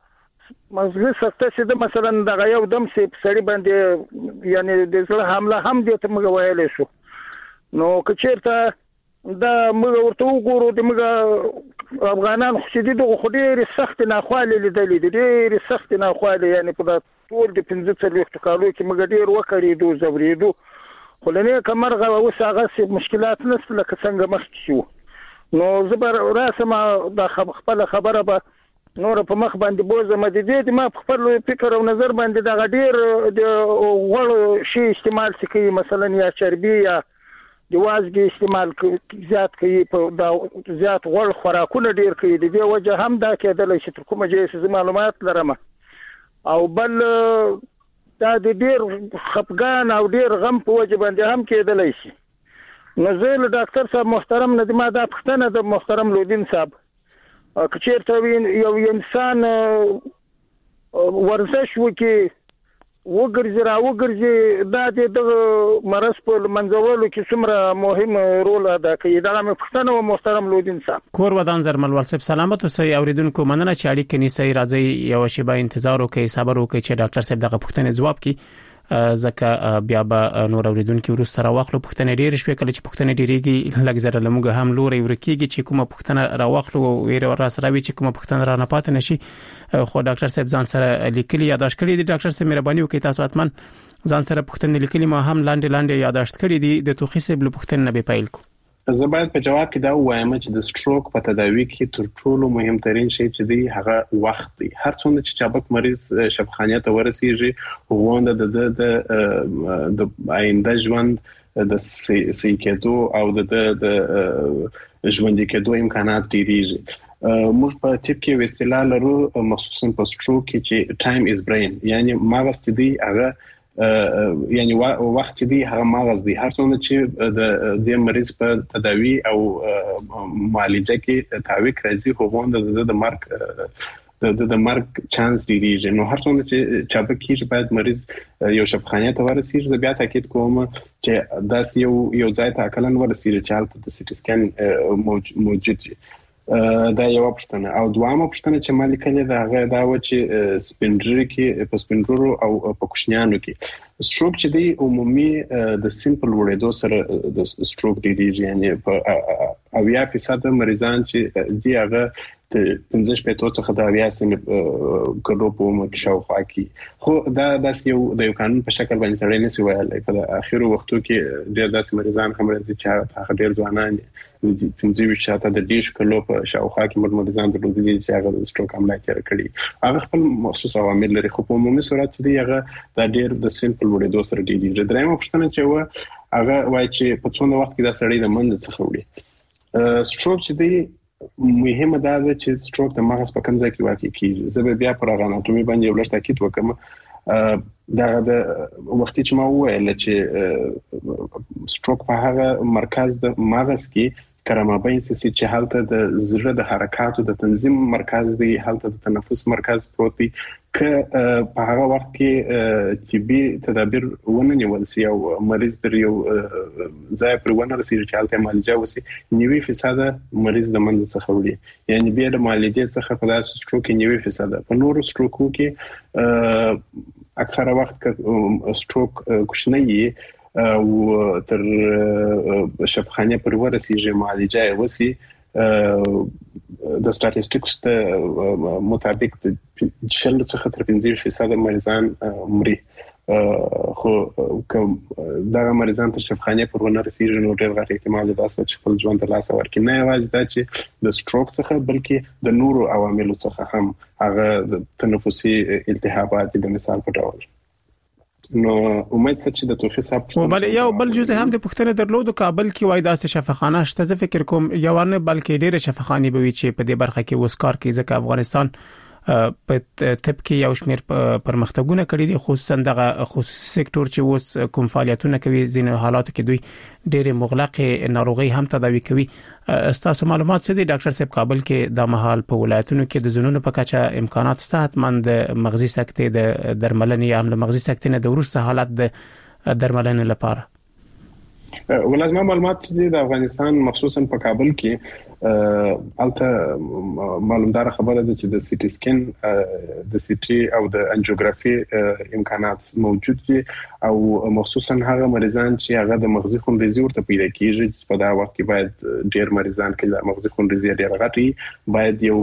مغزي سکته چې د مثلا د یو دم سي سړی باندې یعنی د زړه حمله هم دې ته موږ ویلې شو نو کچیرته دا موږ ورته وګورو د موږ افغانان خو دې خو ډېر سخت نه خواله لیدلې ډېر سخت نه خواله یعنی په ټول د 15 کالو کې موږ ډېر وکړېدو زبرېدو خو لنه کمرغه اوس هغه مشکلات نشته لکه څنګه مخکې شو نو زبر راسمه د خپل خبره به نور په مخ باندې بوزم د ما خپل فکر او نظر باندې د غډیر د غوړ شي استعمال کوي مثلا یا چربي یا د وازګي استعمال زیات کوي په زیات غوړ خوراکونه ډیر کوي د دې وجه هم دا کېدل چې تر کومه جې معلومات لرم او بل دا د ډیر خپګان او ډیر غم په وجه باندې هم کېدلی شي نو زه له ډاکټر صاحب محترم نه ما دا پښتنه د محترم لودین صاحب کچېرته یو انسان ورزش وکي وګرځي دا د مرض په منځولو کې څومره مهم رول ادا کوي دا مې پښتنه او محترم لودین صاحب کور ودان زرمل ولسب سلامت اوسئ اوریدونکو مننه چې اړیکې نیسئ راځي یو شی به انتظار وکړئ صبر وکړئ چې ډاکټر صاحب دغه پښتنه جواب کړي ځکه بیا به نور اوریدونکو ورسره راوخلو پښتنه ډیر شوي کله چې پښتنه ډیریږي لږ زره لموږ هم لوري ورکیږي چې کومه پښتنه راوخلو ویره را سره وی چې کومه پښتنه را نه پاتې نشي خو ډاکټر صاحب ځان سره لیکلي یاداشت کړی دي ډاکټر صاحب مهرباني وکړئ تاسو اتمن ځان سره پښتنه لیکلي ما هم لاندې یاداشت کړی دي د توخي صاحب له پښتنه نه به پیل کو زه باید په جواب کې دا وایم چې د سټروک په تداوی کې تر ټولو مهمترین شی چې دی هغه وخت دی هر څومره چې چابک مریض شفاخانه ته ورسیږي هغوند د آینده ژوند د سېکېدو او د ژوند کېدو امکانات ډیریږي موږ په طب کې وسیله لرو مخصوصا په سټروک کې چې ټایم از برین یعنی مغز چې دی هغه یعنی وخت دی هغه مغز دی هر څومره چې د مریض په تداوی او معالجه کې تعویق راځي هغوند د مرګ چانس ډیریږي نو هر څومره چې چابک کیږي باید مریض یو شفاخانه ته ورسیږي زه بیا تاکید کوم چې داس یو ځای ته کلن ورسیږي چې حالت د سټي سکین موجود وي دا یو پښتنه او دوامه پښتنه چې مالکانه دا هغه دا و چې سپینډری کې په سپینډرو او په کوشنیانو کې سټروک چې دی عمومي د سیمپل وړېدو سره د سټروک ډیریږي یعنی په 80% مریضان چې دی هغه د 15 پېټو څخه د 80 کډو په عمر کې شاوخوا کې خو دا داس یو د یو قانون په شکل باندې سره نه سی ویلای په اخیرو وختو کې ډېر داس مریضان هم راځي چې هغه ډېر ځوانان دي 15 شاته د دیش کلو په شاوخوا کې مریضان درلودي چې هغه د سټروک عملیات کړي هغه خپل مخصوص عوامل لري خو په عمومي صورت دی هغه د ډېر د سیمپل وړېدو سره ډیریږي درېمه پښتنه چې و هغه وایي چې په څونه وخت کې دا سړی د منځ څخه وړي سټروک چې دی مهمه ده چې سټروک د مغز په کوم ځای کې واقع کیږي زه بیا پر اناتومي باندې ولر تاکید وکم دا د وختي چې ما وویل چې سټروک په هغه مرکز د مغز کې کرامابین چې حالت د زړه د حرکاتو د تنظیم مرکز دی حالت د تنفس مرکز پروت دی ک په هغه وخت کې طبي تدابیر ونه نیول سي او مریض در یو ځای پر ونه رسیږي چې حالت معالجه وسی 90% مریض د منځ څخه وړي یعنی بیا د معالجې څخه په داسې سټروک 90% په نورو سټروکو کې اکثره وخت سټروک کوشنی او تر شفاخانه پر ورسیږي معالجه وسی د سټاتستیکس ته مطابق د 40 څخه تر 50% مریضان مري خو دا مریضان تر شفاخانه پر ورسیږي نو ډېر غټ احتمال ده چې خپل ژوند ته لاس ورکړي نه یوازې دا چې د سټروک څخه بلکې د نورو عواملو څخه هم هغه د تنفسي التهابات د مثال په ډول نو امید سره چې د توفیق صاحب بل یو بل جزء هم د پښتنه درلود کابل کې وای داسې شفاخانه شته زه فکر کوم یو نه بلکې ډېر شفاخانه به وي چې په دې برخه کې وسکار کې ځکه افغانستان په طب کې یو شمېر پرمختګونه کړي دي خصوصا دغه خصوصي سکتور چې اوس کوم فعالیتونه کوي ځینې حالاتو کې دوی ډېر مغلق ناروغي هم تداوي کوي استاسو معلومات څه دي ډاکټر صاحب کابل کې د مهال په ولایتونو کې د زونونو په کچه امکانات شته حتمن د مغزي سکتې د درملنې یا هم مغزي سکتې نه د ورسته حالت د درملنې لپاره ولازم معلومات دي د افغانستان مخصوصا په کابل کې البته معلومدار خبره ده چې د سي ټي سکین د سی ټي او د انجیوګرافي امکانات موجود دي او مخصوصا هغه مریضان چې هغه د مغزي خونریزي ورته پیدا کیږي په دا وخت کې باید ډیر مریضان کې د مغزي خونریزي ډیر غټي باید یو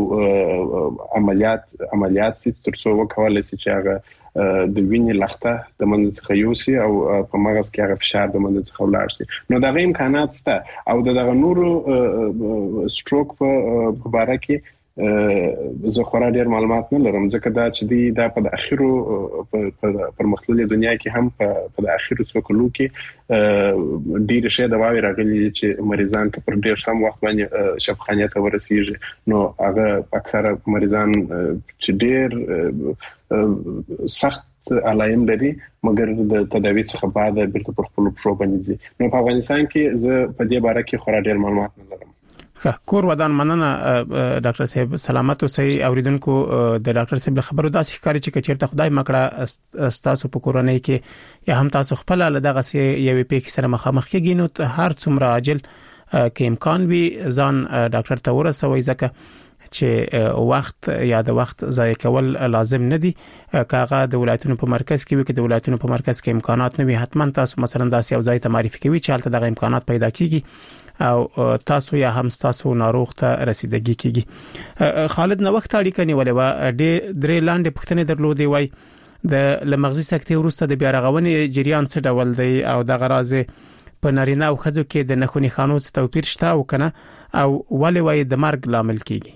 عملیات سي ترڅو وکولای شي چې هغه د وینې لخته د منځ څخه یوسي او په مغز کې هغه فشار د منځ څخه ولاړ شي نو دا غو امکانات شته او د نورو سټروک په باره کې زه خورا ډیر معلومات نه لرم ځکه دا چې دا په اخیرو پر مختلفه دنیا کې هم په اخیرو څو کلو کې ډیر شه د واوی راغلي چې مریضان په ډیر سم وخت باندې شفاخانه ته ورسیږي نو هغه اکثره مریضان چې ډیر سخت علایم لري مګر د تداوی څخه بعد بیرته پر خپل پرو باندې دي نو په افغانستان کې زه په دې باره کې خورا ډیر معلومات نه لرم. کور ودان مننه ډاکټر صاحب سلامت اوسئ اوریدونکو د ډاکټر صاحب خبرو داسې ښکاري چې چیرته خدای مکړه تاسو په کورنۍ کې یا هم تاسو خپل له دغه سي یوې پیښې سره مخامخ کېږئ نو هر څومره عاجل کې امکان وي ځان ډاکټر ته ورسوي ځکه چې وخت یا د وخت ضایع کول لازم نه دي کاغه د ولایتونو په مرکز کې وي کې د ولایتونو په مرکز کې امکانات نه وي حتما تاسو مثلا داسې یو ځای ته معرفي کوي چې حالت دغه امکانات پیدا کیږي او تاسو یا هم تاسو ناروغ ته رسیدګي کیږي. خالد نو وخت اړیکه نیولې و درې لاندې پښتنې درلودې وای د لمغزي سکتې وروسته د بیا رغونې جریان څه ډول دی او د غرازه په نارینه او خځو کې د نخونی خانو څخه توپیر شته او کنه او ولې وای د مرګ لامل کیږي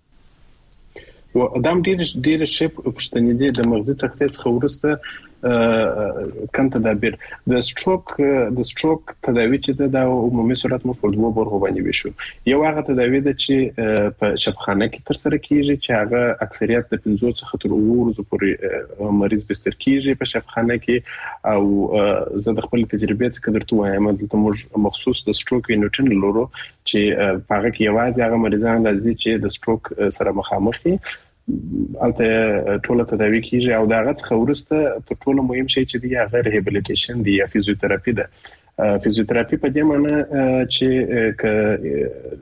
و ادم ډیر شپ پښتنې دي د مغزي سکتې څخه ورسته کم تدابیر د سټروک تداوی چې د عمومي صورت مو په دوه برخو باندې وشو یو هغه تداوی د چې په شفاخانه کې تر سره کیږي چې هغه اکثریت د 15 څخه تر 20 ورځې پورې مریض بستر کیږي په شفاخانه کې او زه د خپل تجربې څخه درته وایم دلته موږ مخصوص د سټروک یونټن لرو چې هغه کې یوازې هغه مریضان راځي چې د سټروک سره مخامخ دي البته ټول تداوی کیږي او داغه څخه ورسته تر ټولو مهم شی چې دی هغه ریهابلیټیشن دی یا فزیوتراپي ده. فزیوتراپي په دې معنی چې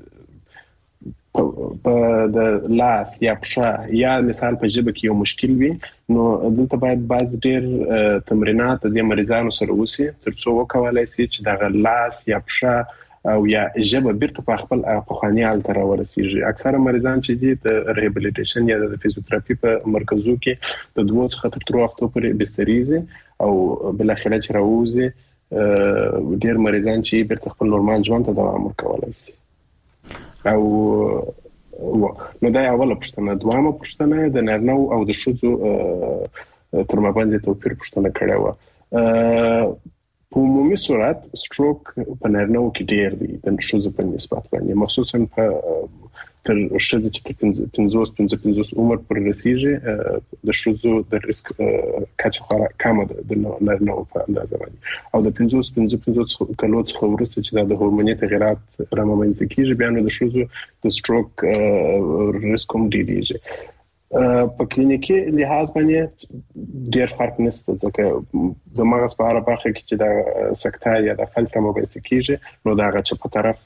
په د لاس یا پښه یا مثال په جبه کې یو مشکل وي نو دلته باید باز ډیر تمرینات د مریضانو سره وسی ترڅو وکولای شي چې د لاس یا پښه او یا جبه بیرته په خپل پخوانی حالت را ورسیږي. اکثره مریضان چې دي د ریهابلیټیشن یا د فزیوتراپي په مرکزو کې د 2 څخه تر 3 هفتو پورې بستریزي او بل اخر چې راوځي ډیر مریضان چې بیرته خپل نورمال ژوند ته دوام ورکولای شي. او نو دا اوله پښتنه دوامه پښتنه د نرنو او د شوزو تر مابندې توپیر پښتنه کړه و په عمومي صورت سټروک په نرنو کې ډیر دی د شوزو په نسبت باندې مخصوصا په تر شوزو چې 15 عمر پر رسیږي د شوزو د ریسک کچه کم ده د نرنو په اندازه باندې او د 15 کلو څخه ورسته چې د هورموني تغیرات رامنځته کیږي بیا نو د شوزو د سټروک ریسک هم ډیریږي. په کلینیکي لحاظ باندې ډیر فرق نشته ځکه د مغز په اړه برخه کې چې د سکته یا د فلټر مبایسه کیږي نو دا غچ په طرف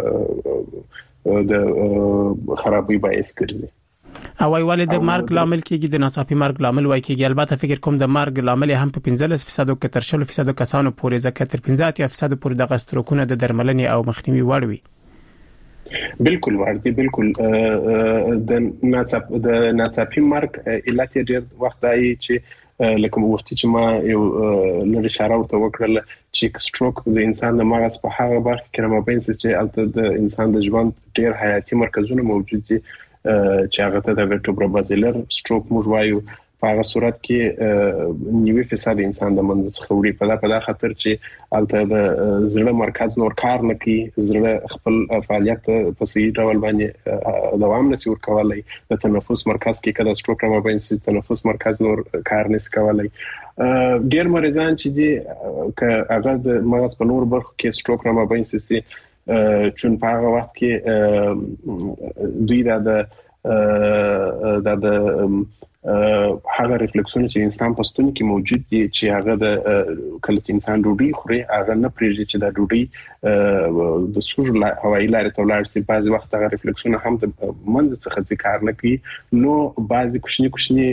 د خرابې باعث ګرځي او وایي د مرګ لامل کېږي د ناڅاپي مرګ لامل وایي کېږي. البته فکر کوم د مرګ لامل هم په 15% کې تر 40% کسانو پورې ځکه تر 15% پورې د غستروکونه د درملنې او مخنیوي وړ وي. بالکل ورته بالکل د ناڅاپي مرګ علت ډیر وخت دی چې لکه وخت چې ما یو لږ اشاره ورته وکړل چې سټروک د انسان د مغز په هغه برخه کې رامنځته چې البته د انسان د ژوند ډیر حیاتي مرکزونه موجود دي چې هغه ته د ورټبروبازیلر سټروک موږ وایو په هغه صورت کې 90% انسان د منځ څخه وړي په دا خاطر چې البته د زړه مرکز نور کار نه کوي زړه خپل فعالیت په صحیح ډول باندې دوام نشي ورکولای د تنفس مرکز کې کله سټروک رامنځته تنفس مرکز نور کار نشي کولای. ډیر مریضان چې دي که هغه د مغز په نور برخو کې سټروک رامنځته سي چون په هغه وخت کې دوی د هغه ریفلکسونه چې انسان په ستوني کې موجود دي چې هغه د کله چې انسان ډوډۍ خوري هغه نه پریږدي چې د ډوډۍ د سوژ هوایي لارې ته ولاړ شي. بعضي وخت هغه ریفلکسونه هم د منځ څخه ذکر نه کوي، نو بعضي کوچني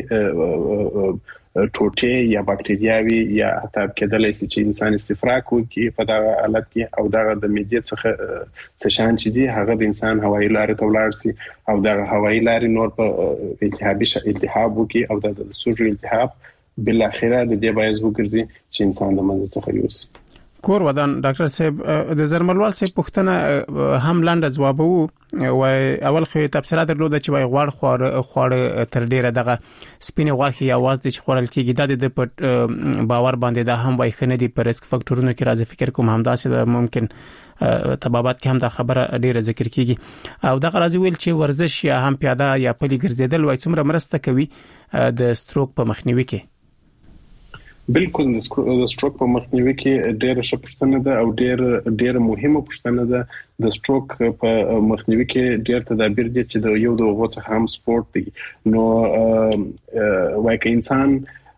ټوټې یا بکټریاوي یا حتی کېدلای شي چې انسان استفراغ وکړي په دا حالت کې، او دا د معدې څخه څه شان چې دي هغه د انسان هوایي لارې ته ولاړ شي او دا هوایي لارې نور په التهاب وکړي او د سوژ التهاب بل اخره د دې باعث وګرځي چې انسان د منځ څخه یوسي. کور ودان ډاکټر صاحب د زرملوال صاحب پوښتنه هم لاندې جواب وو او اول خو تفسیرات درلوده چې وای غوړ تر ډیره دغه سپینه غوښه یواز د خورل کېږي د په باور باندې دا هم وای خنه دي پر ریسک فاکټورونو کې راځي. فکر کوم هم داسې ممکن تبابات کې هم دا خبره ډیره ذکر کیږي او دا راځي ویل چې ورزش یا هم پیاده یا پلي ګرځیدل وای څومره مرسته کوي د سټروک په مخنیوي کې. بالکل د سټروک په مخنیوي کې ډېر ښه پوښتنه ده او ډېر مهمه پوښتنه ده. د سټروک په مخنیوي کې ډېر تدابیر دي چې د یو د هغو څخه هم سپورت دی. نو وای که انسان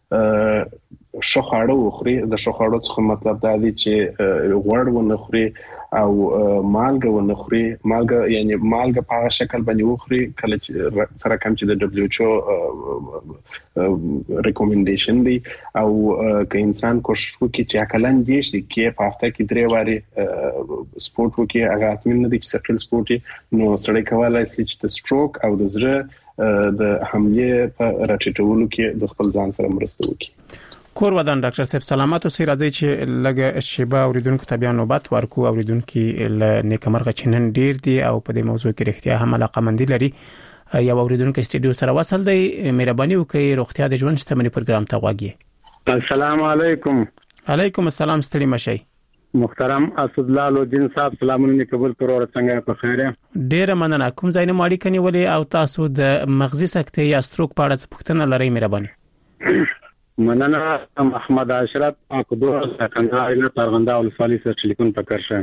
شخړه وخوري، د شخړو څخه مطلب دا دی چې غوړ ونه خوري او مالګه ونه خوري. مالګه یعنی مالګه په هغه شکل باندې وخوري کله چې سره کوم چې د WHO ریکومندیشن دی، او که انسان کوشش وکړي چې اقلن دې شي کې په هفته کې 3 واري سپورت وکړي، هغه اتمن نه دي چې سټل سپورت نو سړی کولای شي چې د سټروک او د زړه د حمله په راټیټولو کې د خپل ځان سره مرسته وکړي. کور ودان ډاکټر صاحب سلامات اوسئ. راځي چې لګه شیبه اوریدونکو ته بیا نوبت ورکو. اوریدونکو له نیکمرغه چنن ډیر دي او په دې موضوع کې رښتیا هم علاقه مندي لري. یو اوریدونکو استډیو سره وصل دی، مهرباني وکړئ روغتیا د ژوند شتمنۍ پروګرام ته غوږی. السلام علیکم. علیکم السلام، ستړي مشئ. محترم اسد الله لودین صاحب سلامونه قبول کړو. څنګه په خیره؟ ډیر مننه. کوم ځای نه ماړی کني ولې او تاسو د مغزي سکتې یا سټروک په اړه پوښتنه لرئ؟ مهرباني. مننه. محمد اشرف اکدو کندهار له پرغنده ولسوالۍ څخه ټلیفون پکړشه.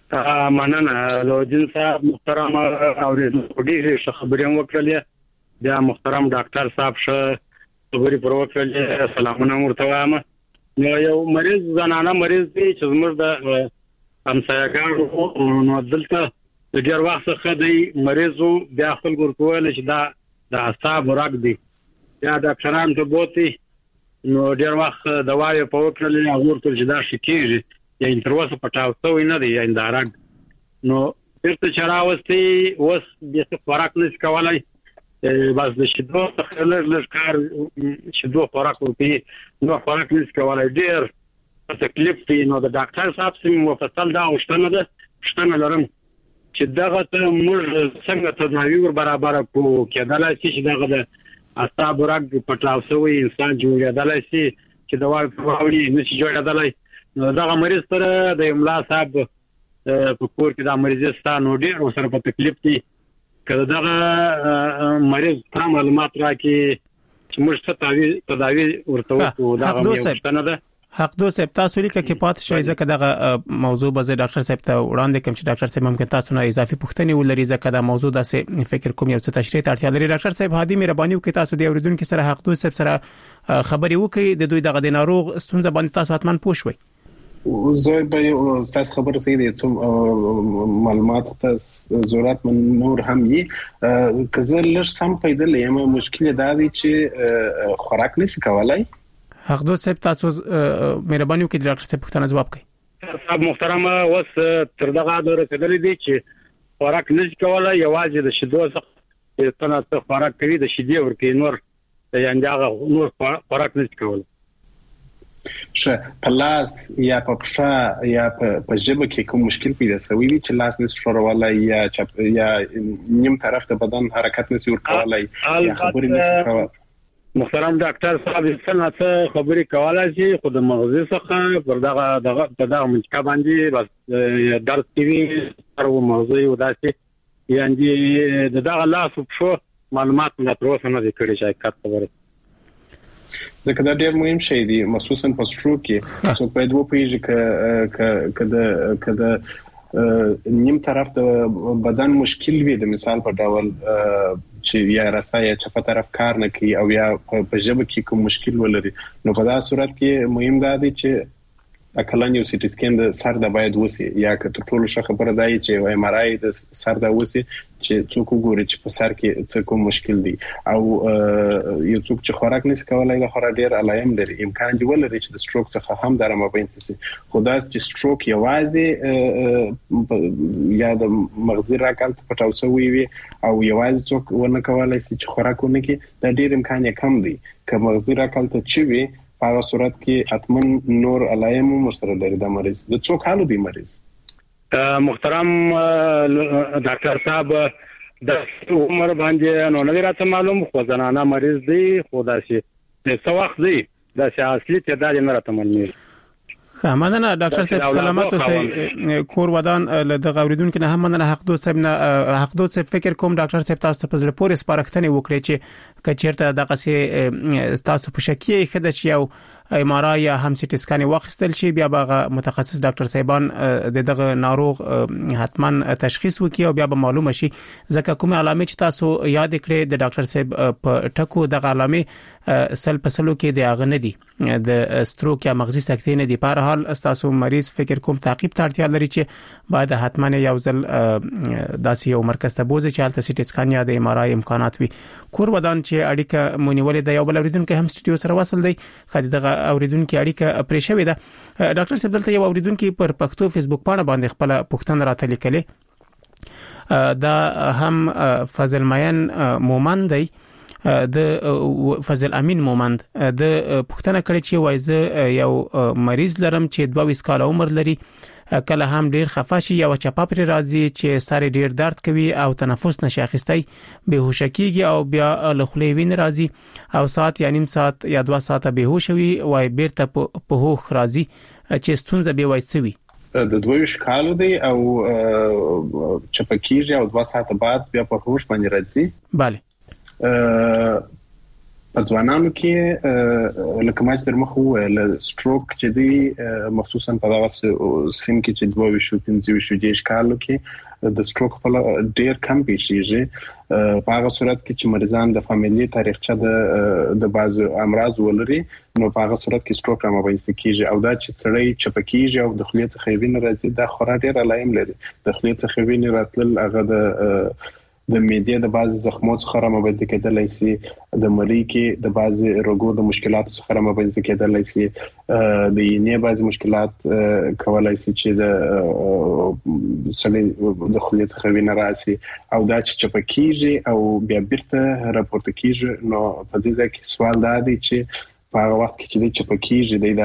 مننه لودین صاحب محترم اوریدونکو ډیره خبرې وکړلې. بیا محترم ډاکټر صاحب شه خبرې پر وکړلې، سلامونه ورته وایم. نو یو مریض زنانه مریض دی چې زموږ د همسایګانو نو دلته ډېر وخت څخه دی مریضو بیا خلک ورکول چې دا د اعصاب رګ دی، یا ډاکټران ته بوتي نو ډېر وخت دوايي په وکړلې هغه ورته چې دا شکیږي یا تر اوسه پټاوته وي نه دی یا اندارګ. نو بیرته چراوستي اوس به څه خوراک نشي کولای، بس د شیدو لږ کار شیدو خوراک ورته نو خوراک نشي کولای، ډېر تکلیف دی. نو د ډاکټر صاحب سم مفصل دا وشتنه ده شتنه لرم چې دغه ته موږ څنګه تداوی ور برابر کو کېدلای شي چې دغه د اعصاب رګ پټاوسه وي انسان جوړېدلای شي چې دوا پروړي نشي جوړېدلای. نو دغه مریض سره د املا صاحب په کور کې د مریض ستانو ډېر سره په تکلیف دي. کله دغه مریض تمام معلومات راکړي چې موږ څه تداوی ورته وکړو. دغه یو څه ده. حق دو صاحب تاسو لیکه کې پات شي ځکه دغه موضوع به ډاکټر صاحب ته وړاندې کوم چې ډاکټر صاحب ممکن تاسو نه اضافي پوښتنې ولري ځکه دا موضوع داسې فکر کوم یو څه تشریح ته اړتیا لري. ډاکټر صاحب هادي مهرباني وکړئ تاسو د اوریدونکو سره حق دو صاحب سره خبرې وکړئ د دوی دغه د ناروغ ستونزه باندې تاسو حتمان پوه شئ. زه به تاسو خبره سي دي چې معلومات ته ضرورت من نور هم یي که زه لږ سم پیدا لیم مشکل دا دی چې خوراک نشي کولای. حق دو صاحب تاسو مهرباني وکړئ ډاکټر صاحب پوښتنه جواب کړئ. صاحب محترم اوس تر دغه دوره کېدلې دي چې خوراک نشي کولای، یوازې د شیدو څخه تناسب خوراک کوي، د شیدې ورکې نور یعنی هغه نور خوراک نشي کولای. شه پلاس یا په پښه یا په جبه کې کوم مشکل پیدا شوی وي چې لاس نس شورولای یا نیم طرف ته بدن حرکت نسی ورکولای یا خبرې نسی کولای. محترم ډاکټر صاحب څنګه خبرې کولای شي خو د مغزي څخه پر دغه منځکا باندې بس درس کوي او مغزي وداسي یعنی دغه لاس په معلومات نه تر اوسه نه ذکر شي خبره. ځکه دا ډېر مهم شی دی خصوصا په سټروک کې څوک باید وپیژني کده نیم طرف د بدن مشکل وي د مثال په ډول چې یا راسته یا چپ طرف کار نه کوي او یا په ژبه کې کوم مشکل ولري نو په دا صورت کې مهم ده چې اکلان یو سي ټي سکین د سر د باید وسی یا که ټول ښه خبره دی چې ام ار آی د سر د وسی چې څوک ګوري چې په سر کې څه کوم مشکل دی او یو څوک چې خوراک نس کولای د خوراک ډیر علایم لري امکان دی ولري چې د سټروک څخه هم در مابین سي خو دا چې سټروک یوازې یا د مغزي راکالت پټاوسوي وي او یوازې څوک ونه کولای شي چې خوراک ونه کې دا ډیر امکان یې کم دی که مغزي راکالت چې وي په صورت کې اتمن نور علایم مستر لري د مریض د څو کالو دی مریض محترم ډاکټر صاحب د عمر باندې نو نه راته معلوم خو زنانه مریض دی خو دا شي څه وخت دی دا چې اصلي تعداد نه راته معلوم مننه ډاکټر صاحب سلامات اوسئ کور ودان له دغه اوریدونکو نه هم مننه حق دوت صاحب فکر کوم ډاکټر صاحب تاسو ته په زړه پورې سپارښتنه وکړي چې کچیرته دغه سي تاسو په شکی خده چې یو ام ار آی یا هم سی ټی سکان واخیستل شي بیا به متخصص ډاکټر صاحبان دغه ناروغ حتمان تشخیص وکړي او بیا به معلومه شي ځکه کوم علامې چې تاسو یاد کړئ د ډاکټر صاحب په ټکو دغه علامې سل پسلو کې د اغه نه دي د سټروک یا مغزي سکتې نه دي په هر حال تاسو مریض فکر کوم تعقیب ته اړتیا لري چې باید حتمان یو ځل داسې یو مرکز ته بوزي چې هلته سی ټی سکان یا د ام ار آی امکانات وي کور ودان چې اړیکه مونیولې د یو بل اوریدونکو هم سټډیو سره وصل دی خدای دغه اوریدونکو اړیکه پرې شوې ده ډاکټر صاحب دلته یو اوریدونکو پر پښتو فیسبوک باندې باندې خپل پوښتنه راته لیکلې دا هم فضل مین مومند دی د فضل امین مومند د پښتنه کړي چې وایزه یو مریض لرم چې 22 کال عمر لري کله هم ډیر خفه شي یا چپا پر راځي چې ساري ډیر درد کوي او تنفس نشي اخیستای به هوش کیږي او بیا له خولې وین راځي او ساعت یا نیم ساعت یا 2 ساعت به هوش وي وای بیرته په هوښ راځي چې ستونزه به وایڅوي د 22 کالو دی او چپا کیږي او 2 ساعت بعد بیا په هوش باندې راځي bale په ځوانانو کې لکه ما چې درمخ وویل سټروک چې دی مخصوصا په دغه سیم کې چې 22-25 کالو کې د سټروک په ډیر کم پیښیږي په هغه صورت کې چې مریضان د فامیلی تاریخچه د بعض امراض ولري نو په هغه صورت کې سټروک هم باید کیږي او دا چې سړی چپکیږي او د خلیې څخه وینې راځي دا خورا ډیر علایم لري د خلیې څخه وینې راتلل هغه د معدې د بعض زخمو څخه رامبد کېدلای شي د مری کې د بعض روغو د مشکلاتو څخه رامبد کېدلای شي د ینې بعض مشکلات کولای شي چې د سړي د خلیې څخه وینه راسي او دا چې چپکیږي او بیا بیرته راپورته کیږي نو په دې ځای کې سوال دا دی چې په هغه وخت کې چې د چپکیږي د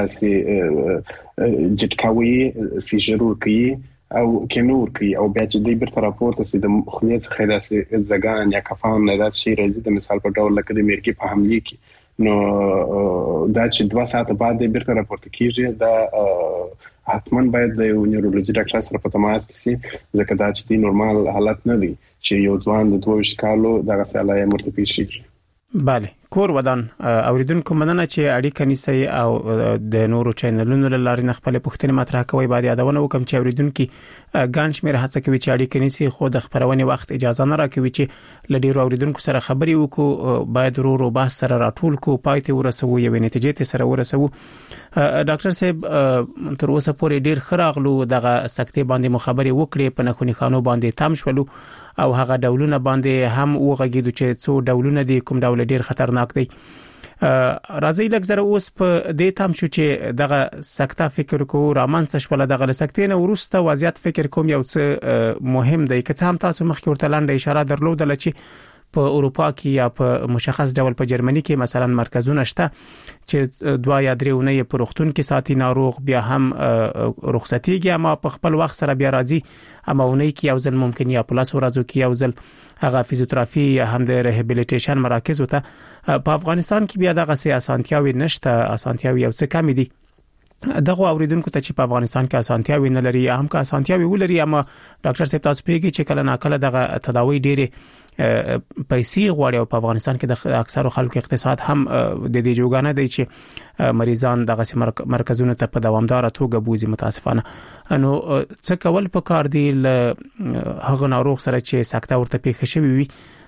داسې جټکاوي سیجرور کوي او کینور کوي او بیا چې د بیرته راپورته سي د خلیې څخه داسې زګان یا کفان نه داسې شي راځي د مثال په ډول لکه د میرګي په حمله کې نو دا چې 2 ساعت بعد د بیرته راپورته کیږي دا حتمان باید د نیورولوژي ډاکټر سره په تماس کې سي ځکه دا چې د نورمال حالت نه دی چې یو ځوان د 22 کالو دغه سالای مرتبه شي bale کور ودان اوریدونکو مننه چې اړیکه نیسي او د نورو چینلونو لاري خپل پوښتنې مطرح کوي باید یادونه وکم چې اوریدونکو ګان شمیر هڅه کوي چې اړیکه نیسي خو د خبرونې وخت اجازه نه راکوي چې لډیرو اوریدونکو سره خبري وکړو باید ورو بحث سره راټول کو پایته ورسوي یو نتیجې ته سره ورسوي ډاکټر صاحب تر اوسه پورې ډیر خراغلو دغه سکتې باندې مخابره وکړي په نخونی خانو باندې تام شولو او هغه ډولونه باندې هم وغږیدو چې څو ډولونه دي کوم ډول ډیر خطرناک دی راځي لکه زره اوس په دې تام شو چې دغه سکتا فکر کو رامنځ شول دغه سکتې نه ورسته وضعیت فکر کوم یو څه مهم دی که هم تاسو مخکې ورته لاندې اشاره درلودل چې په اروپا کې یا په مشخص ډول په جرمني کې مثلا مرکزونه شته چې 2 یا 3 اونۍ په روغتون کې ساتي ناروغ بیا هم رخصتيږي اما په خپل وخت سره بیا راځي اما اونۍ کې یو ځل ممکن یا پلاس ورځو کې یو ځل هغه فزیوتراپي یا هم د ریهابیلیټیشن مراکز وته په افغانستان کې بیا دغه سي اسانتیاوي نشته اسانتیاوي یو څه کم دي دغه اوریدونکو ته چې په افغانستان کې اسانتیاوي نه لري هم که اسانتیاوي ولري اما ډاکټر صاحب تاسو پیږي چې کله ناکله دغه تداوی ډېره پیسې غواړي او په افغانستان کې د اکثرو خلکو اقتصاد هم د دې جوګانه دی چې مریضان دغه مرکزونو ته په دوامدار توګه بوزي متاسفانه نو څه کول په کار دی له هغه ناروغ سره چې سکته ورته پیښ شوی وي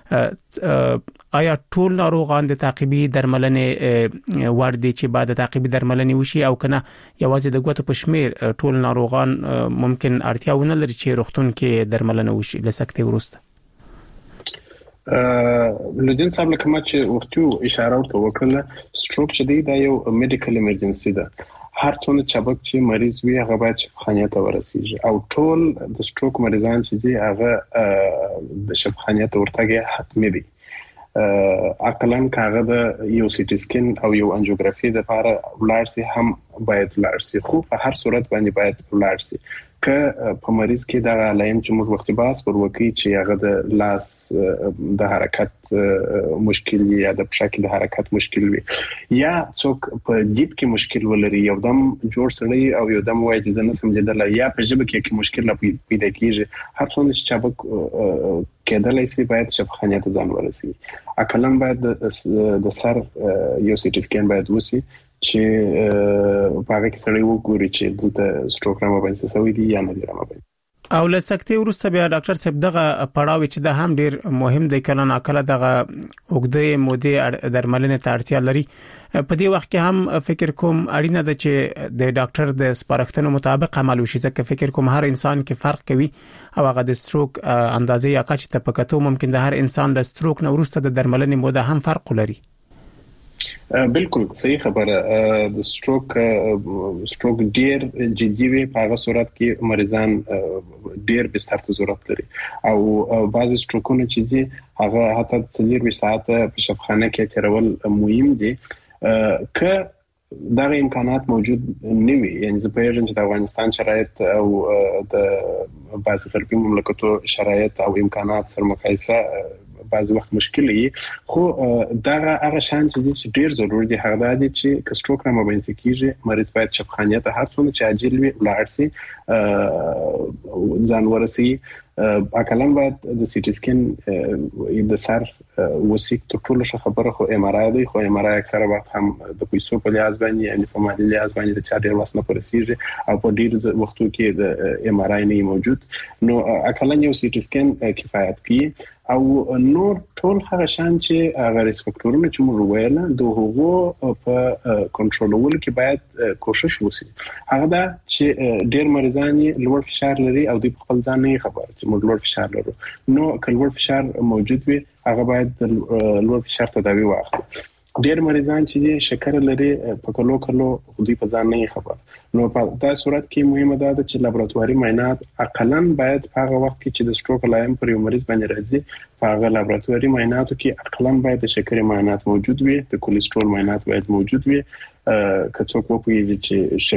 آیا ټول ناروغان د تعقیبي درملنې وړ دي چې بعد تعقیبي درملنې وشي او کنه یوازې د ګوتو په شمیر ټول ناروغان ممکن اړتیا ونه لري چې روغتون کې درملنه وشي لسکته ورسته لودین صاحب لکه ما چې ورته اشاره ورته وکړه سټروک چې دی دا یو میډیکل ایمرجنسي ده هر څونه چابک چې مریض وي هغه باید شفاخانه ته ورسیږي او ټول د سټروک مریضان چې دي هغه د شفاخانه ته ورتګي حتمي دي عقلاً کاغه د یو سی ټی سکین او یو انجیوګرافي د لپاره ولارسي هم باید ولارسي خو په هر صورت باندې باید ولارسي که په مریض کې دا علائم چې موږ وخت باس پر وکی چې هغه د لاس د حرکت مشکل یا د پښه کې د حرکت مشکل وي یا څوک په دید کې مشکل ولري یو دم جوړ سړی او یو دم وایي چې زنه سمجدل یا په ژبه کې مشکل پیدا کیږي هر څونه چې چابک کېدلای شي باید شفاخانه ته ځان ورسي اکلم باید د سر یو سی ټی سکین باید وسی چې په هغه کې سړی وګوري چې د سټروک رامه باندې سوي دي یا نه دي رامه باندې او لسکته ورسته بیا ډاکټر صاحب دغه پړاو چې د هم ډیر مهم دی کله ناکله دغه وګړي مودې درملنه ته اړتیا لري په دې وخت کې هم فکر کوم اړینه ده چې د ډاکټر د سپارښتنو مطابق عمل وشي ځکه فکر کوم هر انسان کې فرق کوي او هغه د سټروک اندازې یا کچ ته پکاتو ممکن د هر انسان د سټروک نو ورسته د درملنې موده هم فرق لري بالکل صحیح خبره د سټروک ډیر جدي وي په هغه صورت کې مریضان ډیر بستر ته ضرورت لري او بعضی سټروکونه چې دي هغه حتی 3 ساعت په شفاخانه کې تیرول مهم دي که دا امکانات موجود نه وي یعنی زه په اړه د افغانستان شرایط او د بعض غربي مملکتو شرایط او امکانات سره مقایسه بعض وخت مشکل وي خو دا هغه شان چې ډیر ضروري دي هغه دي چې کستروک را مبینځ کیږي مریض باید شفاخانه ته هر څونه چې عاجل وي ولارسي ځان ورسي اکلم باید د سی ټی سکین د سر وسیک ټول خبره خو ام ار آی دی خو ام ار آی اکثره وخت هم د پیسو په لحاظ باندې یعنی په مالی لحاظ باندې د چا ډیر واسنه پرسیږي او په ډیر وختو کې د ام ار آی نه موجود نو اکلم یو سی ټی سکین کفایت کوي او نور ټول هغه شان چې هغه ریسک فاکټورونه چې موږ ویل د هغو په کنټرولولو کې باید کوشش وشي هغه دا چې ډیر مریضان لوړ فشار لري او د خپل ځان نه خبر چې موږ لوړ فشار لرو نو کله لوړ فشار موجود وي هغه باید لوړ فشار تداوی واخلي ډیر مریضان چې شکر لري په کلو خودي په ځان نه خبر نو په داسې صورت کې مهمه ده چې لابراتواري معاینات اقلاً باید په هغه وخت کې چې د سټروک علائم پر یو مریض باندې راځي په هغه لابراتواري معایناتو کې اقلاً باید د شکر معاینات موجود وي د کولیسټرول معاینات باید موجود وي که څوک وپوهیږي چې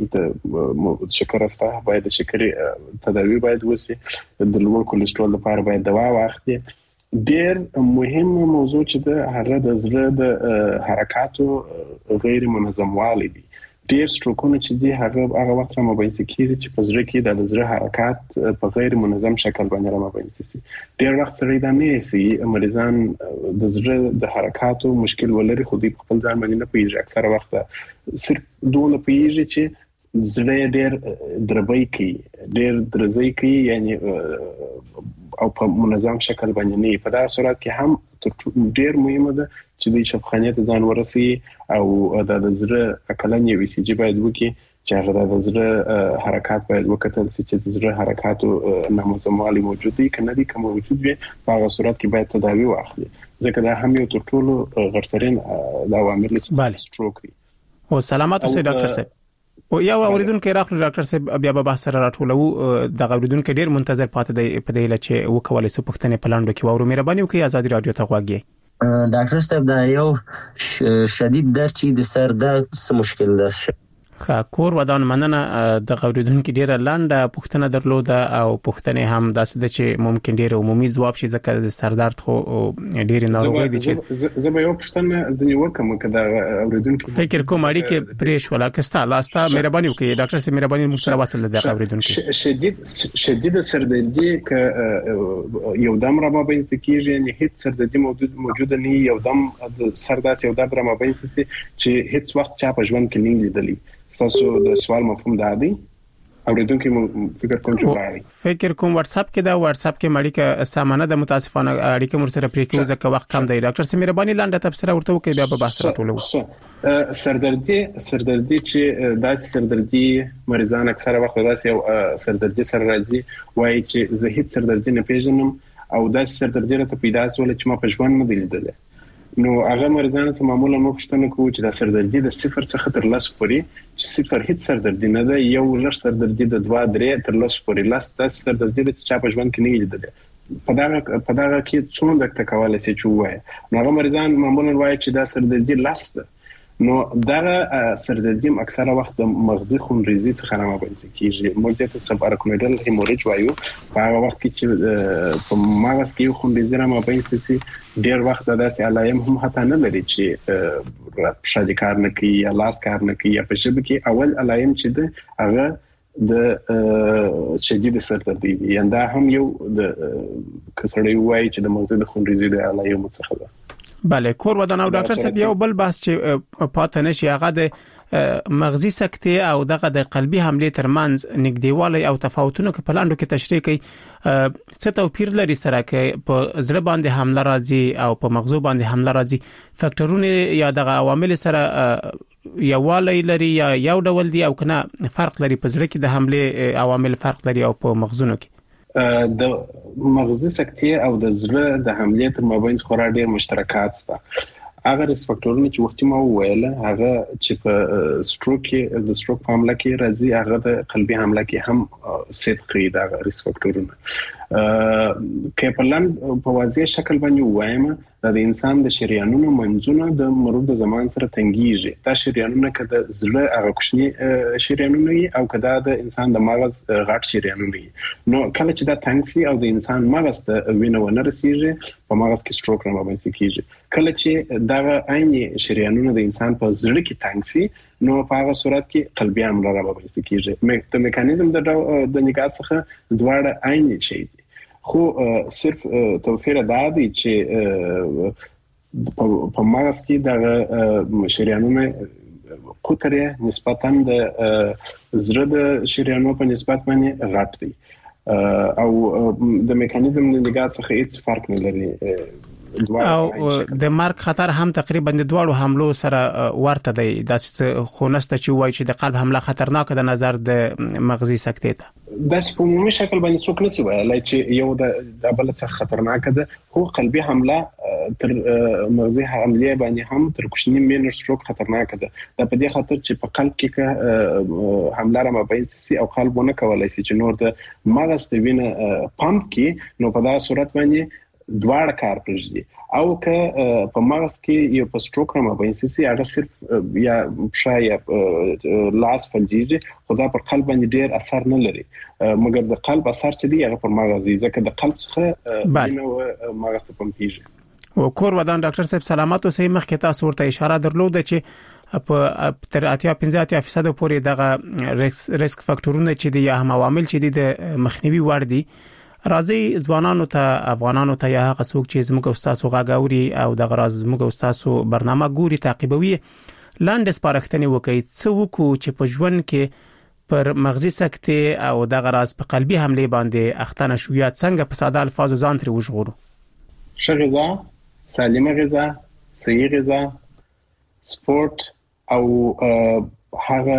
شکر استه باید د شکر تداوی باید وشي د لوړ کولیسټرول لپاره باید دوا واخلي ډیر مهمه موضوع چې د هغه د زړه د حرکاتو غیر منظموالی دي ډیر سټروکونه چې دي هغه وخت را مبینځ کیږي چې په زړه کې د زړه حرکات په غیر منظم شکل باندې را مبینځ شي ډیر وخت سره دا نه سي مریضان د زړه د حرکاتو مشکل ولري خو د خپل ځان باندې نه پیږي اکثره وخت صرف دونه پیږي چې زړه ډیر دربای کوي ډیر درځي کوي یعنی او په منظم شکل باندې نه په دا صورت کې هم ډیر مهمه ده چې د شفاخانه ته ځان ورسي او د زړه اکلن یو سی جی باید وکي چې هغه د زړه حرکت باید وکتل چې د زړه حرکاتو نامنظموالی موجود دي کنه دي کوم موجود وي په هغه صورت کې باید تداوی واخلي ځکه دا هم یو تر ټولو غټترین د عوامل سټروک دي او سلامات اوسئ ډاکټر صاحب او یو اوریدونکو راغلی ډاکټر صاحب بیا به بحث سره راټولو د اوریدونکو ډیر منتظر پاتې دی په دې لچې وکولای سو پښتنې پلاندو کې وورو مهرباني وکړئ آزادي رادیو ته غواګي ډاکټر صاحب دا یو شدید درد چې د سر درد څه مشکل ده کور ودان مننه د اوریدونکو ډیره لاندې پښتنه درلوده او پښتنې هم داسې د چې ممکن ډیره عمومي ځواب شي ځکه د سر درد خو ډیره ناروغي دي چې زه به یو پښتنه ځنی وکم کدا اوریدونکو فکر کوم اړیکه پریش ولا کستا لاستا مهرباني وکړئ ډاکټر صاحب مهرباني موږ سره وصل د اوریدونکو شدید سردردي ک یو دم را مابینځ کیږي نه هیڅ سردردي موجود نه یو دم سر داس یو دم را مابینځ چې هیڅ وخت چا په ژوند کې نه لیدلی تاسو د سوال مفهوم دادی اوریدونکو فکر کوم واتس اپ کې دا واتس اپ کې مړی کې سامانه د متاسفانه اړیکه مر سره پرې کوي ځکه وخت کم دی ډاکټر سي مهرباني لاندې تفسیر ورته وکړئ بیا به بحث راټولو سردردي چې داسې سردردي مریضان اکثره وخت داسې یو سردردي سره راځي وایي چې زه هیڅ سردردي نه پیژنم او داسې سردردي راته پیدا شول چې ما په ژوند نه دی لیدلې نو هغه مریضان چې معمولا موږ پوښتنه کوو چې د سردردي د 0 څخه تر 10 پورې چې 0 هیڅ سردردي نه ده یو لږ سردردي د 2-3 تر 10 پورې لاس د سردردي چې چا په ژوند کې نه لیدلې په دا کې څومره د کولای شي چې وایي نو هغه مریضان معمولا وایي چې دا سردردي لاس ده نو دا سردردي اکثره وخت د مغزي خونریزي څخه راوځي کیږي موږ ته سبارکنویدل هیموریج وایو په هغه وخت کې چې په مغز کې خونریزي راوځي چې ډیر وخت داسې علایم هم حتی نه لري چې شادي کار نه کوي یا لاس کار نه کوي یا په شبکه کې اول علایم چې ده هغه د شدید سردردي دی دا هم یو د کسړی وایي چې د مغزي د خونریزي د علایم څخه ده بله کور ودان او ډاکټر صاحب یو بل بحث چې پاتې نشي هغه د مغزي سکتې او دغه د قلبي حمله ترمنځ نږدېوالی او تفاوتونه په لاندو کې تشریح کوي څه توپیر لري سره کې په زړه باندې حمله راځي او په مغزو باندې حمله راځي فاکټورونه یا دغه عوامل سره یووالی لري یا یو ډول دي او کنه فرق لري په زړه کې د حمله عوامل فرق لري او په مغزونو کې د مغزي سکتې او د زړه د حملې تر مابین خورا ډېر مشترکات شته هغه ریسک فاکټورونه چې وختي ما وویل هغه چې په سټروک د سټروک په حمله کې راځي هغه د قلبي حمله کې هم صدقې د ریسک فاکټورونه کې په لاند په واضح شکل باندې وایم د انسان د شریانونو منځونه د مرور د زمان سره تنګیږي دا شریانونه کده زړه هغه کوچني شریانونه او کده د انسان د مغز غټ شریانونه نو کله چې دا تنګسي او د انسان مغز د وینه ونه رسیږي په مغز کې سټروک رامنځته کیږي کله چې دا عیني شریانونه د انسان په زړه کې تنګسي نو په هغه صورت کې قلبي حمله رامنځته کیږي د میکانیزم د نګات څخه دواړه عیني شي خو صرف توفیر دا دی چې په مغز کې د شریانونو قطره نسبتاً د زړه د شریانونو په نسبت باندې غټ دی او د میکانیزم د نګات څخه هیڅ فرق نه لري او د مرګ خطر هم تقریبا د دوړو حملو سره ورته دی د خونسته چې وایي چې د قلب حمله خطرناک ده نظر د مغزي سکتې ته د سپومي شکل باندې څوک نسی وایي چې یو د بل څخه خطرناک ده خو قلبي حمله تر مغزي حمله باندې هم تر کوچنی مینر سټروک خطرناک ده د په دې خاطر چې په قلب کې حمله را مبین سي او قلبونه کولای شي چې نور د مغز د وینې پمپ کې نو په دا صورت باندې دواړه کار پرځي او که په مغز کې یو په سټروک را مبین سي هغه صرف یا شایا لاس فلجیږي خدا پر قلب باندې ډیر اثر نه لري مګر د قلب اثر چې دی هغه پر مغز ځکه د قلب څخه وینه مغز ته پمپیږي او کور ودان ډاکټر صاحب سلامات اوسئ مخکې تاسو ورته اشاره درلوده چې په تر 85% پورې دغه ریسک فاکټورونه چې دي یا هم عوامل چې دي د مخنیوي وړ دي راځي ځوانانو ته افغانانو ته یا هغه څوک چې زموږ استاد غاګوري او د غراز زموږ استاد برنامه ګوري تعقیبوي لاندې سپارښتنه وکړي څه وکړو چې په ژوند کې پر مغزي سکتې او د غراز په قلبي حمله باندې اختنه شو یا څنګه په ساده الفاظو ځان تر وژغورو ښه غذا سالمه غذا صحي غذا سپورت او هغه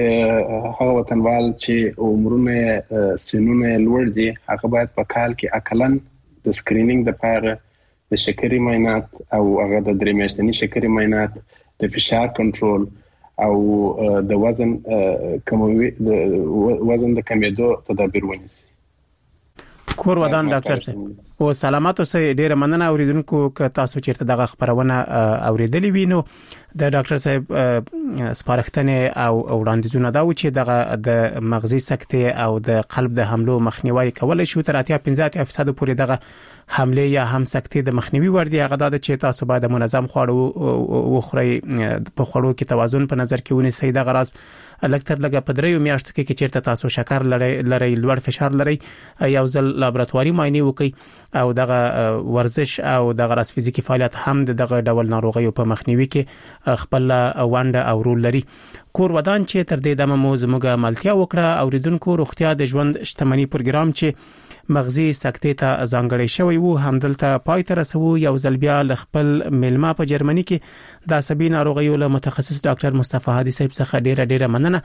وطنوال چې عمرونه سنونه لوړ دي هغه باید په کال کې اقلن د سکرینینګ د لپاره د شکرې معاینات او هغه د درې میاشتنی شکرې معاینات د فشار کنټرول او د وزن کموي د وزن د کمیدو تدابیر ونیسي کور ودان ډاکټر صاحب او سلامات اوسئ ډیره مننه اوریدونکو که تاسو چیرته دغه خبرونه اوریدلې وینو د ډاکټر صاحب سپارښتنه او وړاندیزونه دا و چې دغه د مغزي سکتې او د قلب د حملو مخنیوي کولای شو تر 85% پورې دغه حمله یا هم سکتې د مخنیوي وړ دي هغه د چې تاسو باید منظم خواړه وخورئ په خوړو کې توازن په نظر کې ونیسئ د غراز الکتر لګه په دریو میاشتو کې چیرته تاسو شکر لري لوړ فشار لري یو ځل لابراتواري معاینه وکړئ او دغه ورزش او دغه راس فزیکی فعالیت هم دغه ډول ناروغیو په مخنیوي کې خپل ونډه او رول لري. کور ودان چې تر دې دمه مو زموږه ملتیا وکړه اوریدونکو روغتیا د ژوند شتمنۍ پروګرام چې مغزي سکتې ته ځانګړی شوی وو همدلته پای ته رسو. یو ځل بیا خپل ملما په جرمني کې د عصبي ناروغیو له متخصص ډاکټر مصطفی هادي صاحب څخه ډیره مننه.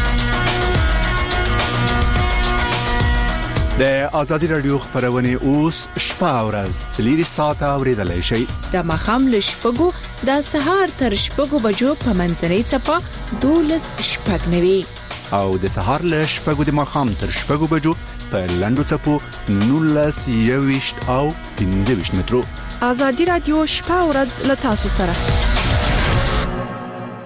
د ازادي رادیو خبرونه اوس شپه او ورځ 4 ساعته اوریدلای شئ. د مخام له شپږو د سهار تر شپږو بجو په منځنۍ چپه 12 شپږ نوي او د سهار له شپږو د مخام تر شپږو بجو په لندو چپو 19 او 15 مترو. ازادي رادیو شپه او ورځ له تاسو سره.